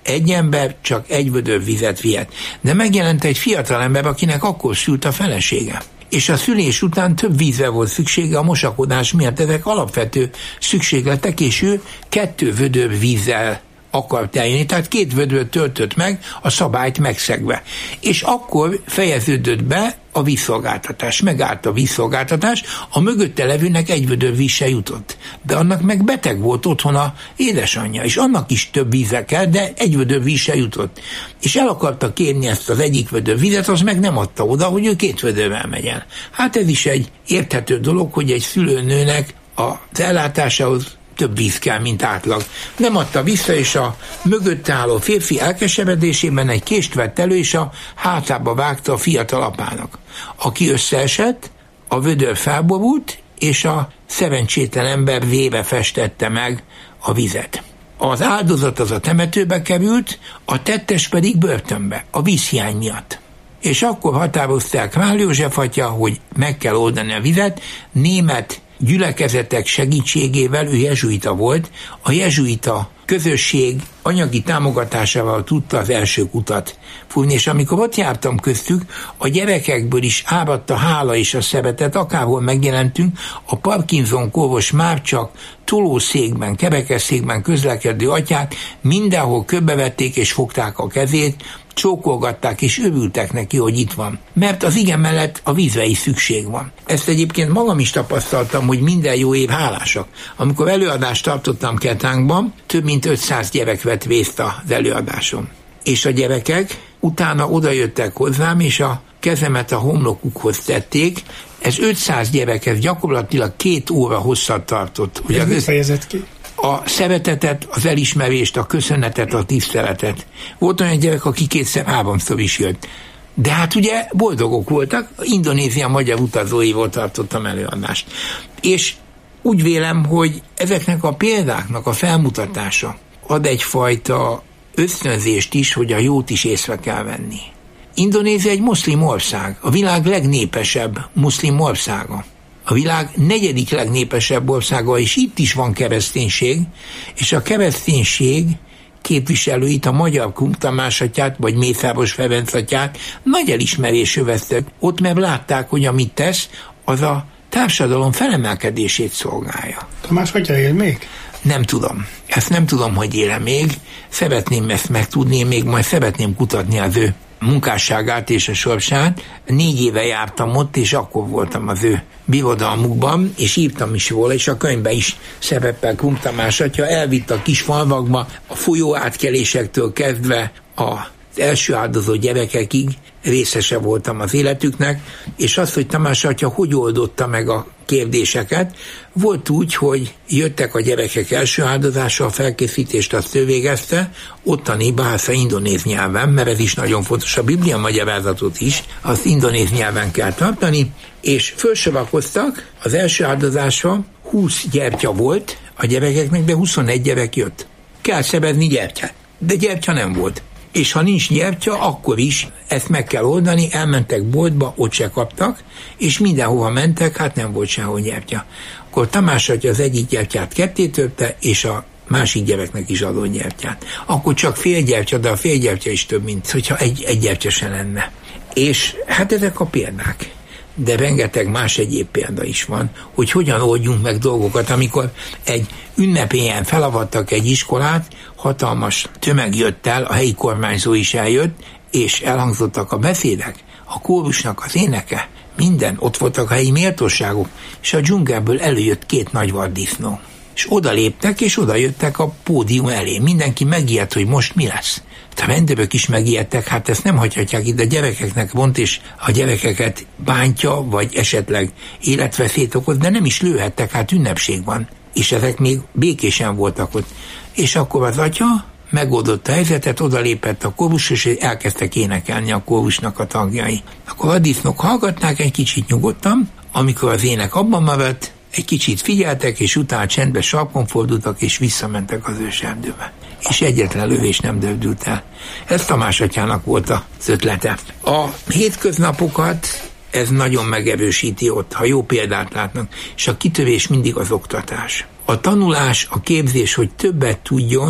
egy ember csak egy vödör vizet vihet. De megjelent egy fiatal ember, akinek akkor szült a felesége. És a szülés után több vízre volt szüksége a mosakodás miatt. Ezek alapvető szükségletek, és ő kettő vödör vízzel akart eljönni, tehát két vödröt töltött meg, a szabályt megszegve. És akkor fejeződött be a vízszolgáltatás. Megállt a vízszolgáltatás, a mögötte levőnek egy vödör víz se jutott. De annak meg beteg volt otthon a édesanyja, és annak is több vízre kell, de egy vödör víz se jutott. És el akarta kérni ezt az egyik vödör vizet, az meg nem adta oda, hogy ő két vödörrel megyen. Hát ez is egy érthető dolog, hogy egy szülőnőnek az ellátásához több víz kell, mint átlag. Nem adta vissza, és a mögötte álló férfi elkeseredésében egy kést vett elő, és a hátába vágta a fiatal apának, aki összeesett, a vödör felborult, és a szerencsétlen ember véve festette meg a vizet. Az áldozat az a temetőbe került, a tettes pedig börtönbe, a vízhiány miatt. És akkor határozták Král József atya, hogy meg kell oldani a vizet, német gyülekezetek segítségével, ő jezsuita volt, a jezsuita közösség anyagi támogatásával tudta az első kutat fújni, és amikor ott jártam köztük, a gyerekekből is áradt a hála és a szeretet, akárhol megjelentünk, a Parkinson kóros már csak tolószékben, kerekesszékben közlekedő atyát mindenhol körbevették és fogták a kezét, csókolgatták és örültek neki, hogy itt van. Mert az ige mellett a vízre is szükség van. Ezt egyébként magam is tapasztaltam, hogy minden jó év hálásak. Amikor előadást tartottam Ketánkban, több mint ötszáz gyerek vett részt az előadáson. És a gyerekek utána odajöttek hozzám, és a kezemet a homlokukhoz tették. Ez ötszáz gyerek, ez gyakorlatilag két óra hosszat tartott. Ugye ez mit fejezett ki? A szeretetet, az elismerést, a köszönetet, a tiszteletet. Volt olyan gyerek, aki kétszer háromszor is jött. De hát ugye boldogok voltak, Indonézia magyar utazóival tartottam előadást. És úgy vélem, hogy ezeknek a példáknak a felmutatása ad egyfajta ösztönzést is, hogy a jót is észre kell venni. Indonézia egy muszlim ország, a világ legnépesebb muszlim országa. A világ negyedik legnépesebb országa, és itt is van kereszténység, és a kereszténység képviselőit, a magyar Krunk Tamás atyát, vagy Mészáros Ferenc atyát nagy elismerés övezte. Ott meg látták, hogy amit tesz, az a társadalom felemelkedését szolgálja. Tamás atya él még? Nem tudom. Ezt nem tudom, hogy él még. Szeretném ezt megtudni, még majd szeretném kutatni az ő munkásságát és a sorsát. Négy éve jártam ott, és akkor voltam az ő birodalmukban, és írtam is róla, és a könyvben is szerepel Krunk Tamás atya, elvitt a kis falvakba, a folyó átkelésektől kezdve az első áldozó gyerekekig részese voltam az életüknek, és az, hogy Tamás atya hogy oldotta meg a kérdéseket, volt úgy, hogy jöttek a gyerekek első áldozása, a felkészítést azt ő végezte, ottani Bahasa indonéz nyelven, mert ez is nagyon fontos, a Biblia magyarázatot is, azt indonéz nyelven kell tartani, és fölsorakoztak, az első áldozásra húsz gyertya volt, a gyerekeknek, de huszonegy gyerek jött. Kell szerezni gyertyát, de gyertya nem volt. És ha nincs gyertya, akkor is ezt meg kell oldani, elmentek boltba, ott se kaptak, és mindenhova mentek, hát nem volt sehol gyertya. Akkor Tamás atya az egyik gyertyát ketté törte, és a másik gyereknek is adott gyertyát. Akkor csak fél gyertya, de a fél gyertya is több, mint hogyha egy, egy gyertya se lenne. És hát ezek a példák. De rengeteg más egyéb példa is van, hogy hogyan oldjunk meg dolgokat, amikor egy ünnepélyen felavattak egy iskolát, hatalmas tömeg jött el, a helyi kormányzó is eljött, és elhangzottak a beszédek, a kórusnak az éneke, minden, ott voltak a helyi méltóságok, és a dzsungelből előjött két nagy vaddisznó. És oda léptek, és oda jöttek a pódium elé. Mindenki megijedt, hogy most mi lesz. A rendőrök is megijedtek, hát ezt nem hagyhatják itt a gyerekeknek mond, és a gyerekeket bántja, vagy esetleg életveszélyt okoz, de nem is lőhettek, hát ünnepség van. És ezek még békésen voltak ott. És akkor az atya megoldotta a helyzetet, odalépett a kórus, és elkezdtek énekelni a kórusnak a tagjai. Akkor a disznók hallgatták, egy kicsit nyugodtan, amikor az ének abban maradt, egy kicsit figyeltek, és utána csendben sarkon fordultak, és visszamentek az őserdőbe. És egyetlen lövés nem dördült el. Ez Tamás atyának volt az ötlete. A hétköznapokat ez nagyon megerősíti ott, ha jó példát látnak, és a kitörés mindig az oktatás. A tanulás, a képzés, hogy többet tudjon,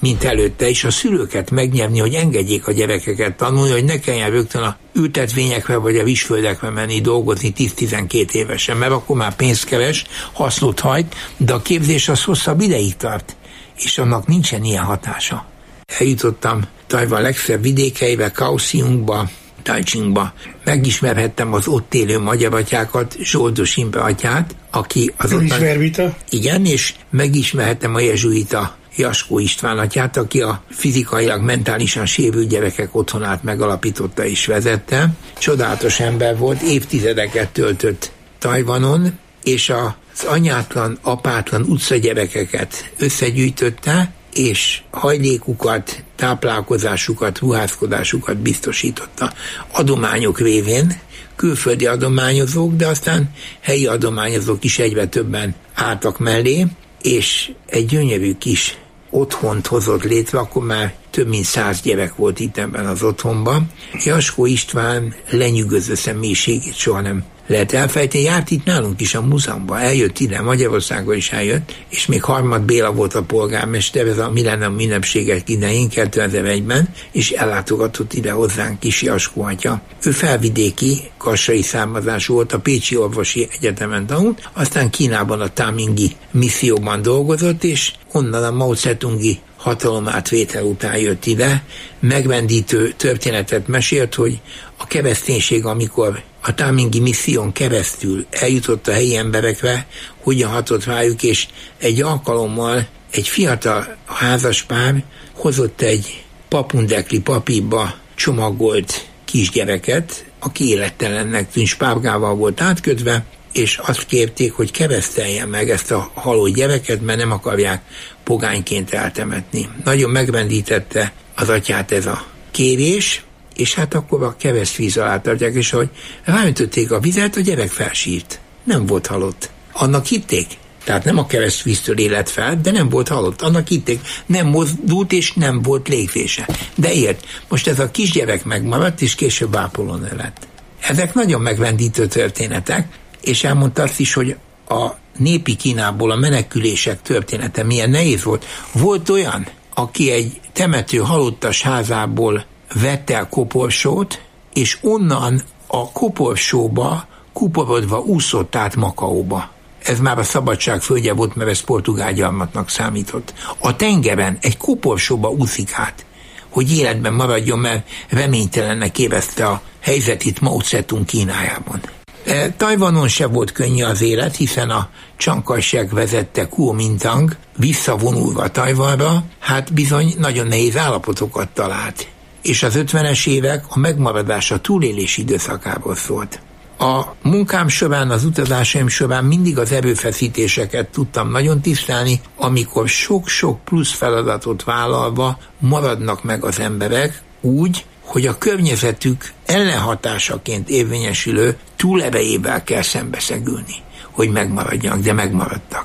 mint előtte, és a szülőket megnyerni, hogy engedjék a gyerekeket tanulni, hogy ne kelljen rögtön a ültetvényekre vagy a vízföldekre menni dolgozni tíz-tizenkét évesen, mert akkor már pénzt keres, hasznot hajt, de a képzés az hosszabb ideig tart, és annak nincsen ilyen hatása. Eljutottam Tajvan legszebb vidékeibe, Kaohsiungba, Taichungba. Megismerhettem az ott élő magyar atyákat, Zsoldos Imre atyát, aki az ott... Ismervita? Igen, és megismerhettem a jezsuita Jaskó István atyát, aki a fizikailag, mentálisan sérült gyerekek otthonát megalapította és vezette. Csodálatos ember volt, évtizedeket töltött Tajvanon, és az anyátlan, apátlan utcagyerekeket összegyűjtötte, és hajlékukat, táplálkozásukat, ruházkodásukat biztosította adományok révén, külföldi adományozók, de aztán helyi adományozók is egyre többen álltak mellé, és egy gyönyörű kis otthont hozott létre, akkor már több mint száz gyerek volt itt ebben az otthonban. Jaskó István lenyűgöző személyiségét soha nem lehet elfejteni. Járt itt nálunk is a múzeumban, eljött ide, Magyarországon is eljött, és még Harmad Béla volt a polgármester, ez a Millennium ünnepségek idején, kétezer-egyben, és ellátogatott ide hozzánk kis Jaskó atya. Ő felvidéki, kassai származású volt, a Pécsi Orvosi Egyetemen tanult, aztán Kínában a Tamingi misszióban dolgozott, és onnan a Mao Tse-tungi hatalomátvétel után jött ide, megvendítő történetet mesélt, hogy a kereszténység, amikor a Tamingi misszión keresztül eljutott a helyi emberekre, hogyan hatott rájuk, és egy alkalommal egy fiatal házaspár hozott egy papundekli papírba csomagolt kisgyereket, aki élettelennek tűnt, spárgával volt átkötve, és azt kérték, hogy kereszteljen meg ezt a halott gyereket, mert nem akarják pogányként eltemetni. Nagyon megrendítette az atyát ez a kérés, és hát akkor a keresztvíz alá tartják, és ahogy ráöntötték a vizet, a gyerek felsírt. Nem volt halott. Annak hitték. Tehát nem a keresztvíztől élet fel, de nem volt halott. Annak hitték. Nem mozdult, és nem volt légzése. De ért. Most ez a kisgyerek megmaradt, és később ápolónő lett. Ezek nagyon megrendítő történetek, és elmondta azt is, hogy a népi Kínából a menekülések története milyen nehéz volt. Volt olyan, aki egy temető halottas házából vett el koporsót, és onnan a koporsóba kuporodva úszott át Makaóba. Ez már a szabadság földje volt, mert ez portugál gyarmatnak számított. A tengeren egy koporsóba úszik át, hogy életben maradjon, mert reménytelennek érezte a helyzetét Mao Tse-tung Kínájában. Tajvanon se volt könnyű az élet, hiszen a Chiang Kai-shek vezette Kuomintang visszavonulva Tajvanra, hát bizony nagyon nehéz állapotokat talált. És az ötvenes évek a megmaradás, a túlélés időszakából szólt. A munkám során, az utazásaim során mindig az erőfeszítéseket tudtam nagyon tisztelni, amikor sok-sok plusz feladatot vállalva maradnak meg az emberek úgy, hogy a környezetük ellenhatásaként érvényesülő túlerejével kell szembeszegülni, hogy megmaradjanak, de megmaradtak.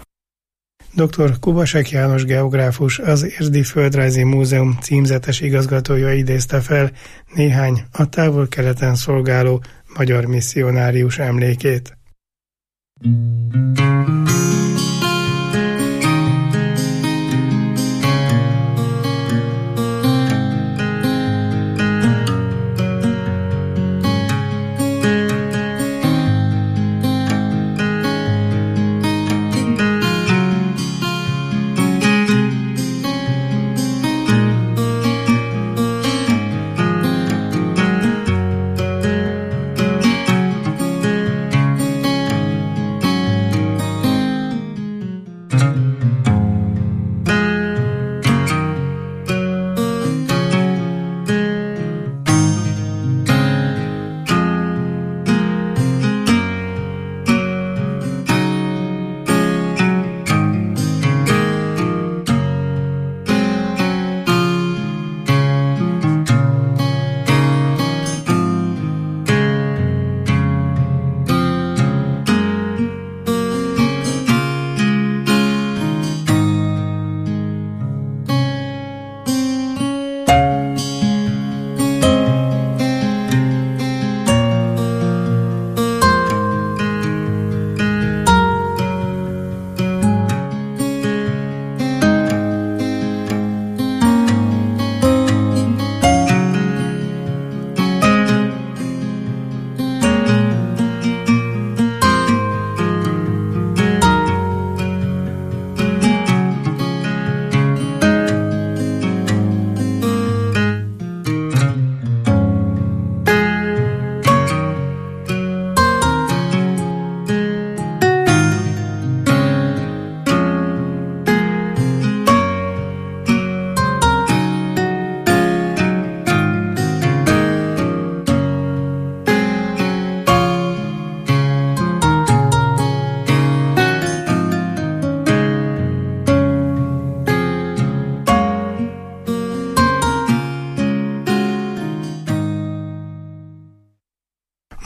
doktor Kubasek János geográfus, az Érdi Földrajzi Múzeum címzetes igazgatója idézte fel néhány a távol-keleten szolgáló magyar misszionárius emlékét.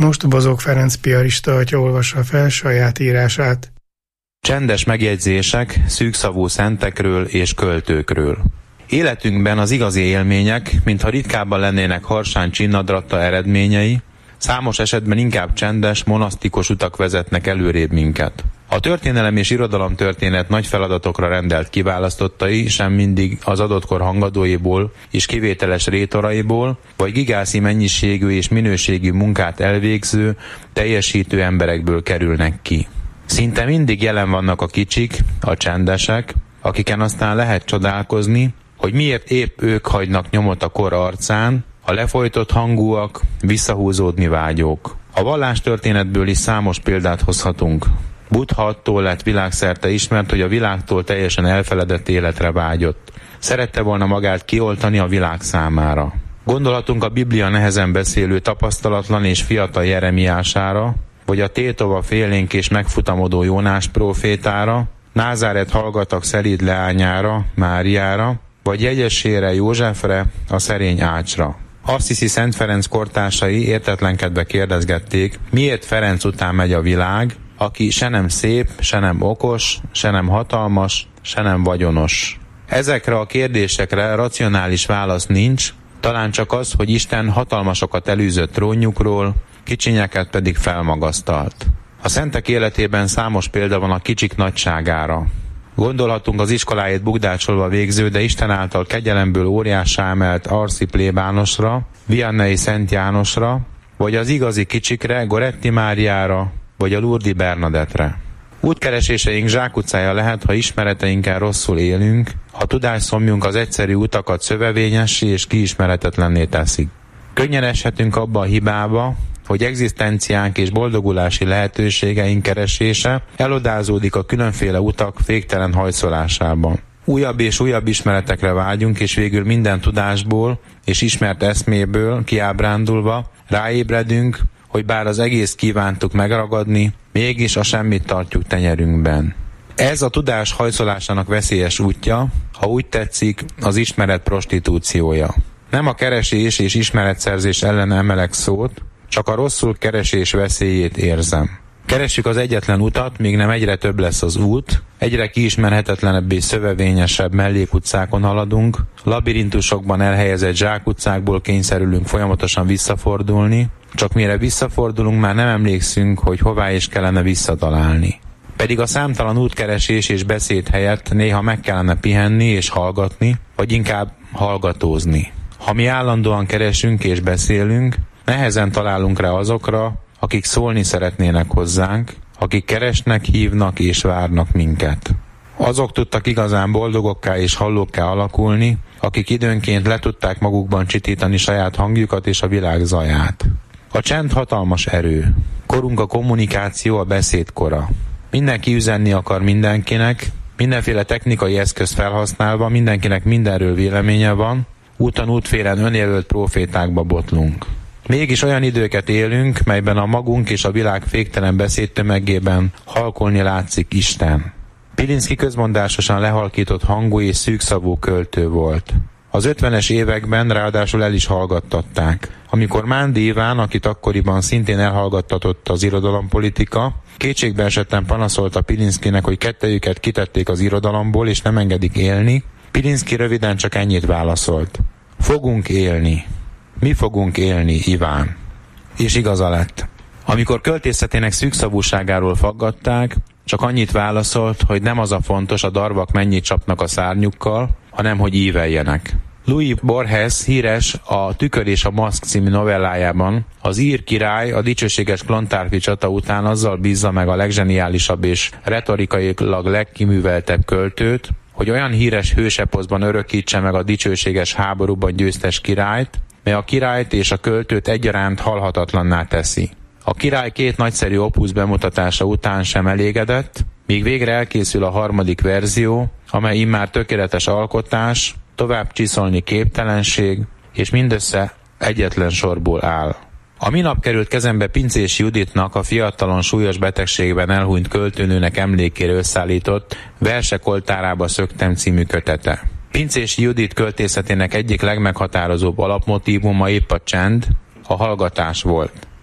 Most Bozók Ferenc piarista atya olvassa fel saját írását. Csendes megjegyzések szűkszavú szentekről és költőkről. Életünkben az igazi élmények, mintha ritkábban lennének harsány csinnadratta eredményei, számos esetben inkább csendes, monasztikus utak vezetnek előrébb minket. A történelem és irodalomtörténet nagy feladatokra rendelt kiválasztottai sem mindig az adott kor hangadóiból és kivételes rétoraiból, vagy gigászi mennyiségű és minőségű munkát elvégző, teljesítő emberekből kerülnek ki. Szinte mindig jelen vannak a kicsik, a csendesek, akiken aztán lehet csodálkozni, hogy miért épp ők hagynak nyomot a kor arcán, a lefolytott hangúak, visszahúzódni vágyók. A vallástörténetből is számos példát hozhatunk. Buddha attól lett világszerte ismert, hogy a világtól teljesen elfeledett életre vágyott. Szerette volna magát kioltani a világ számára. Gondolhatunk a Biblia nehezen beszélő tapasztalatlan és fiatal Jeremiására, vagy a tétova félénk és megfutamodó Jónás prófétára, Názáret hallgatak szelíd leányára, Máriára, vagy jegyesére Józsefre, a szerény ácsra. Assisi Szent Ferenc kortársai értetlenkedve kérdezgették, miért Ferenc után megy a világ, aki se nem szép, se nem okos, se nem hatalmas, se nem vagyonos. Ezekre a kérdésekre racionális válasz nincs, talán csak az, hogy Isten hatalmasokat elűzött trónjukról, kicsinyeket pedig felmagasztalt. A szentek életében számos példa van a kicsik nagyságára. Gondolhatunk az iskoláit bugdácsolva végző, de Isten által kegyelemből óriássá emelt Arszi plébánosra, Vianney Szent Jánosra, vagy az igazi kicsikre, Goretti Máriára, vagy a Lourdi Bernadettre. Útkereséseink zsákutcája lehet, ha ismereteinkkel rosszul élünk, ha tudásszomjunk az egyszerű utakat szövevényessé és kiismeretetlenné teszik. Könnyen eshetünk abba a hibába, hogy egzisztenciánk és boldogulási lehetőségeink keresése elodázódik a különféle utak féktelen hajszolásában. Újabb és újabb ismeretekre vágyunk, és végül minden tudásból és ismert eszméből kiábrándulva ráébredünk, hogy bár az egész kívántuk megragadni, mégis a semmit tartjuk tenyerünkben. Ez a tudás hajszolásának veszélyes útja, ha úgy tetszik, az ismeret prostitúciója. Nem a keresés és ismeretszerzés ellen emelek szót, csak a rosszul keresés veszélyét érzem. Keressük az egyetlen utat, míg nem egyre több lesz az út, egyre kiismerhetetlenebb és szövevényesebb mellékutcákon haladunk, labirintusokban elhelyezett zsákutcákból kényszerülünk folyamatosan visszafordulni, csak mire visszafordulunk, már nem emlékszünk, hogy hová is kellene visszatalálni. Pedig a számtalan útkeresés és beszéd helyett néha meg kellene pihenni és hallgatni, vagy inkább hallgatózni. Ha mi állandóan keresünk és beszélünk, nehezen találunk rá azokra, akik szólni szeretnének hozzánk, akik keresnek, hívnak és várnak minket. Azok tudtak igazán boldogokká és hallókká alakulni, akik időnként le tudták magukban csitítani saját hangjukat és a világ zaját. A csend hatalmas erő. Korunk a kommunikáció, a beszédkora. Mindenki üzenni akar mindenkinek, mindenféle technikai eszközt felhasználva, mindenkinek mindenről véleménye van, úton útfélen önjelölt profétákba botlunk. Mégis olyan időket élünk, melyben a magunk és a világ féktelen beszédtömegében halkolni látszik Isten. Pilinszky közmondásosan lehalkított hangú és szűkszavú költő volt. Az ötvenes években ráadásul el is hallgattatták. Amikor Mándi Iván, akit akkoriban szintén elhallgattatott az irodalompolitika, kétségbe esetten panaszolta Pilinszkynek, hogy kettejüket kitették az irodalomból és nem engedik élni, Pilinszky röviden csak ennyit válaszolt. Fogunk élni. Mi fogunk élni, Iván. És igaza lett. Amikor költészetének szűkszavúságáról faggatták, csak annyit válaszolt, hogy nem az a fontos, a darvak mennyit csapnak a szárnyukkal, hanem hogy íveljenek. Louis Borges híres a Tükör és a Maszk című novellájában az ír király a dicsőséges Clontarfi csata után azzal bízza meg a legzseniálisabb és retorikailag legkiműveltebb költőt, hogy olyan híres hőseposzban örökítse meg a dicsőséges háborúban győztes királyt, mely a királyt és a költőt egyaránt halhatatlanná teszi. A király két nagyszerű opusz bemutatása után sem elégedett, míg végre elkészül a harmadik verzió, amely immár tökéletes alkotás, tovább csiszolni képtelenség, és mindössze egyetlen sorból áll. A minap került kezembe Pincés Juditnak, a fiatalon súlyos betegségben elhunyt költőnőnek emlékére összeállított Versek oltárába szöktem című kötete. Pincés Judit költészetének egyik legmeghatározóbb alapmotívuma épp a csend, a hallgatás volt.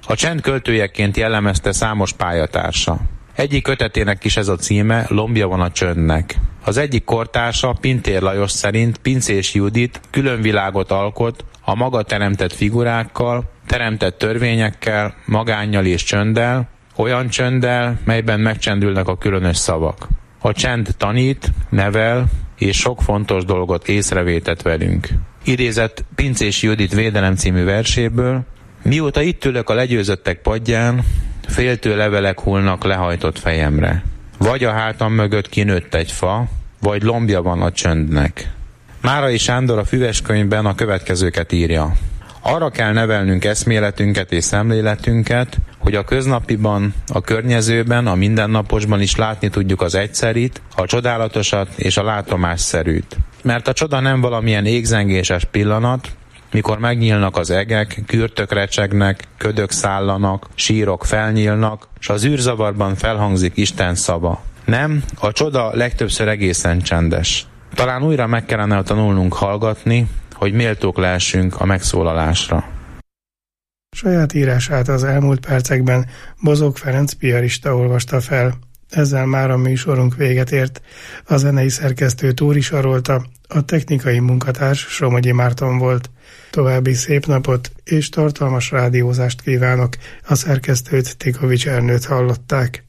A csend költőjeként jellemezte számos pályatársa. Egyik kötetének is ez a címe, Lombja van a csöndnek. Az egyik kortársa, Pintér Lajos szerint Pincés Judit külön világot alkot a maga teremtett figurákkal, teremtett törvényekkel, magánnyal és csönddel, olyan csönddel, melyben megcsendülnek a különös szavak. A csend tanít, nevel, és sok fontos dolgot észrevétett velünk. Idézett Pincés Judit Védelem című verséből: mióta itt ülök a legyőzöttek padján, féltő levelek hullnak lehajtott fejemre. Vagy a hátam mögött kinőtt egy fa, vagy lombja van a csöndnek. Márai Sándor a Füveskönyvben a következőket írja: arra kell nevelnünk eszméletünket és szemléletünket, hogy a köznapiban, a környezőben, a mindennaposban is látni tudjuk az egyszerit, a csodálatosat és a látomásszerűt. Mert a csoda nem valamilyen égzengéses pillanat, mikor megnyílnak az egek, kürtök recsegnek, ködök szállanak, sírok felnyílnak, s az űrzavarban felhangzik Isten szava. Nem, a csoda legtöbbször egészen csendes. Talán újra meg kellene tanulnunk hallgatni, hogy méltók lehessünk a megszólalásra. Saját írását az elmúlt percekben Bozók Ferenc piarista olvasta fel. Ezzel már a műsorunk véget ért. A zenei szerkesztő Tóri Sarolta, a technikai munkatárs Somogyi Márton volt. További szép napot és tartalmas rádiózást kívánok. A szerkesztőt, Tikovics Ernőt hallották.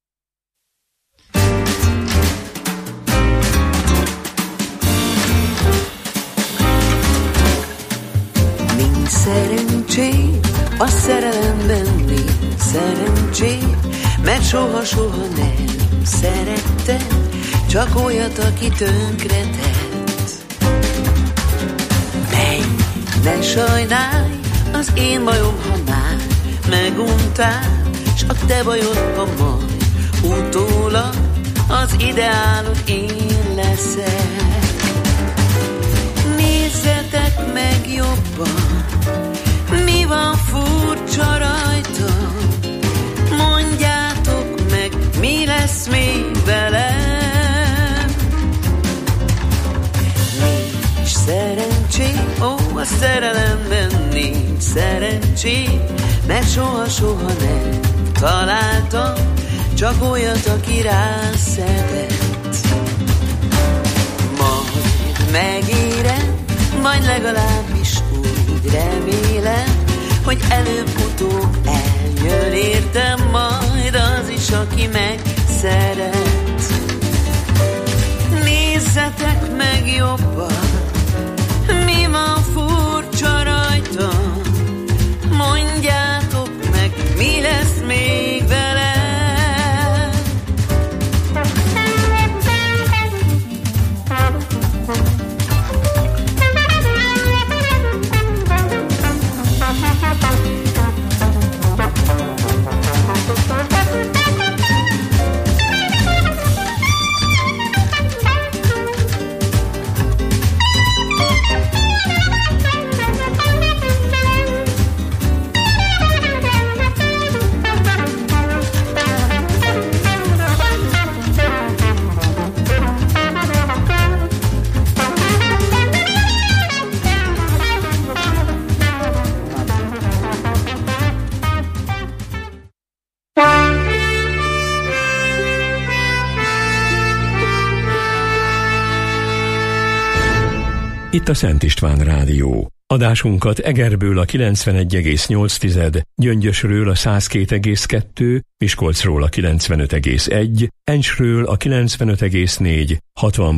Nincs szerencsé, a szerelemben nincs szerencsé, mert soha-soha nem szeretted, csak olyat, aki tönkretett. Menj, ne sajnálj, az én bajom, ha már meguntál, s a te bajod, ha majd utólag az ideálod én leszel. Nézzetek meg jobban, mi van furcsa rajta, mondjátok meg, mi lesz még velem. Nincs szerencsé, ó, a szerelemben nincs szerencsé, mert soha-soha nem találtam csak olyat, aki rászedett. Majd megérem, majd legalábbis úgy remélem, hogy előbb-utóbb eljön értem majd az is, aki megszeret. Nézzetek meg jobban, mi van furcsa rajta, mondjátok meg, mi lesz még velem. Itt a Szent István Rádió. Adásunkat Egerből a kilencvenegy egész nyolc, Gyöngyösről a száz két egész kettő, Miskolcról a kilencvenöt egész egy, Encsről a kilencvenöt egész négy, hatvan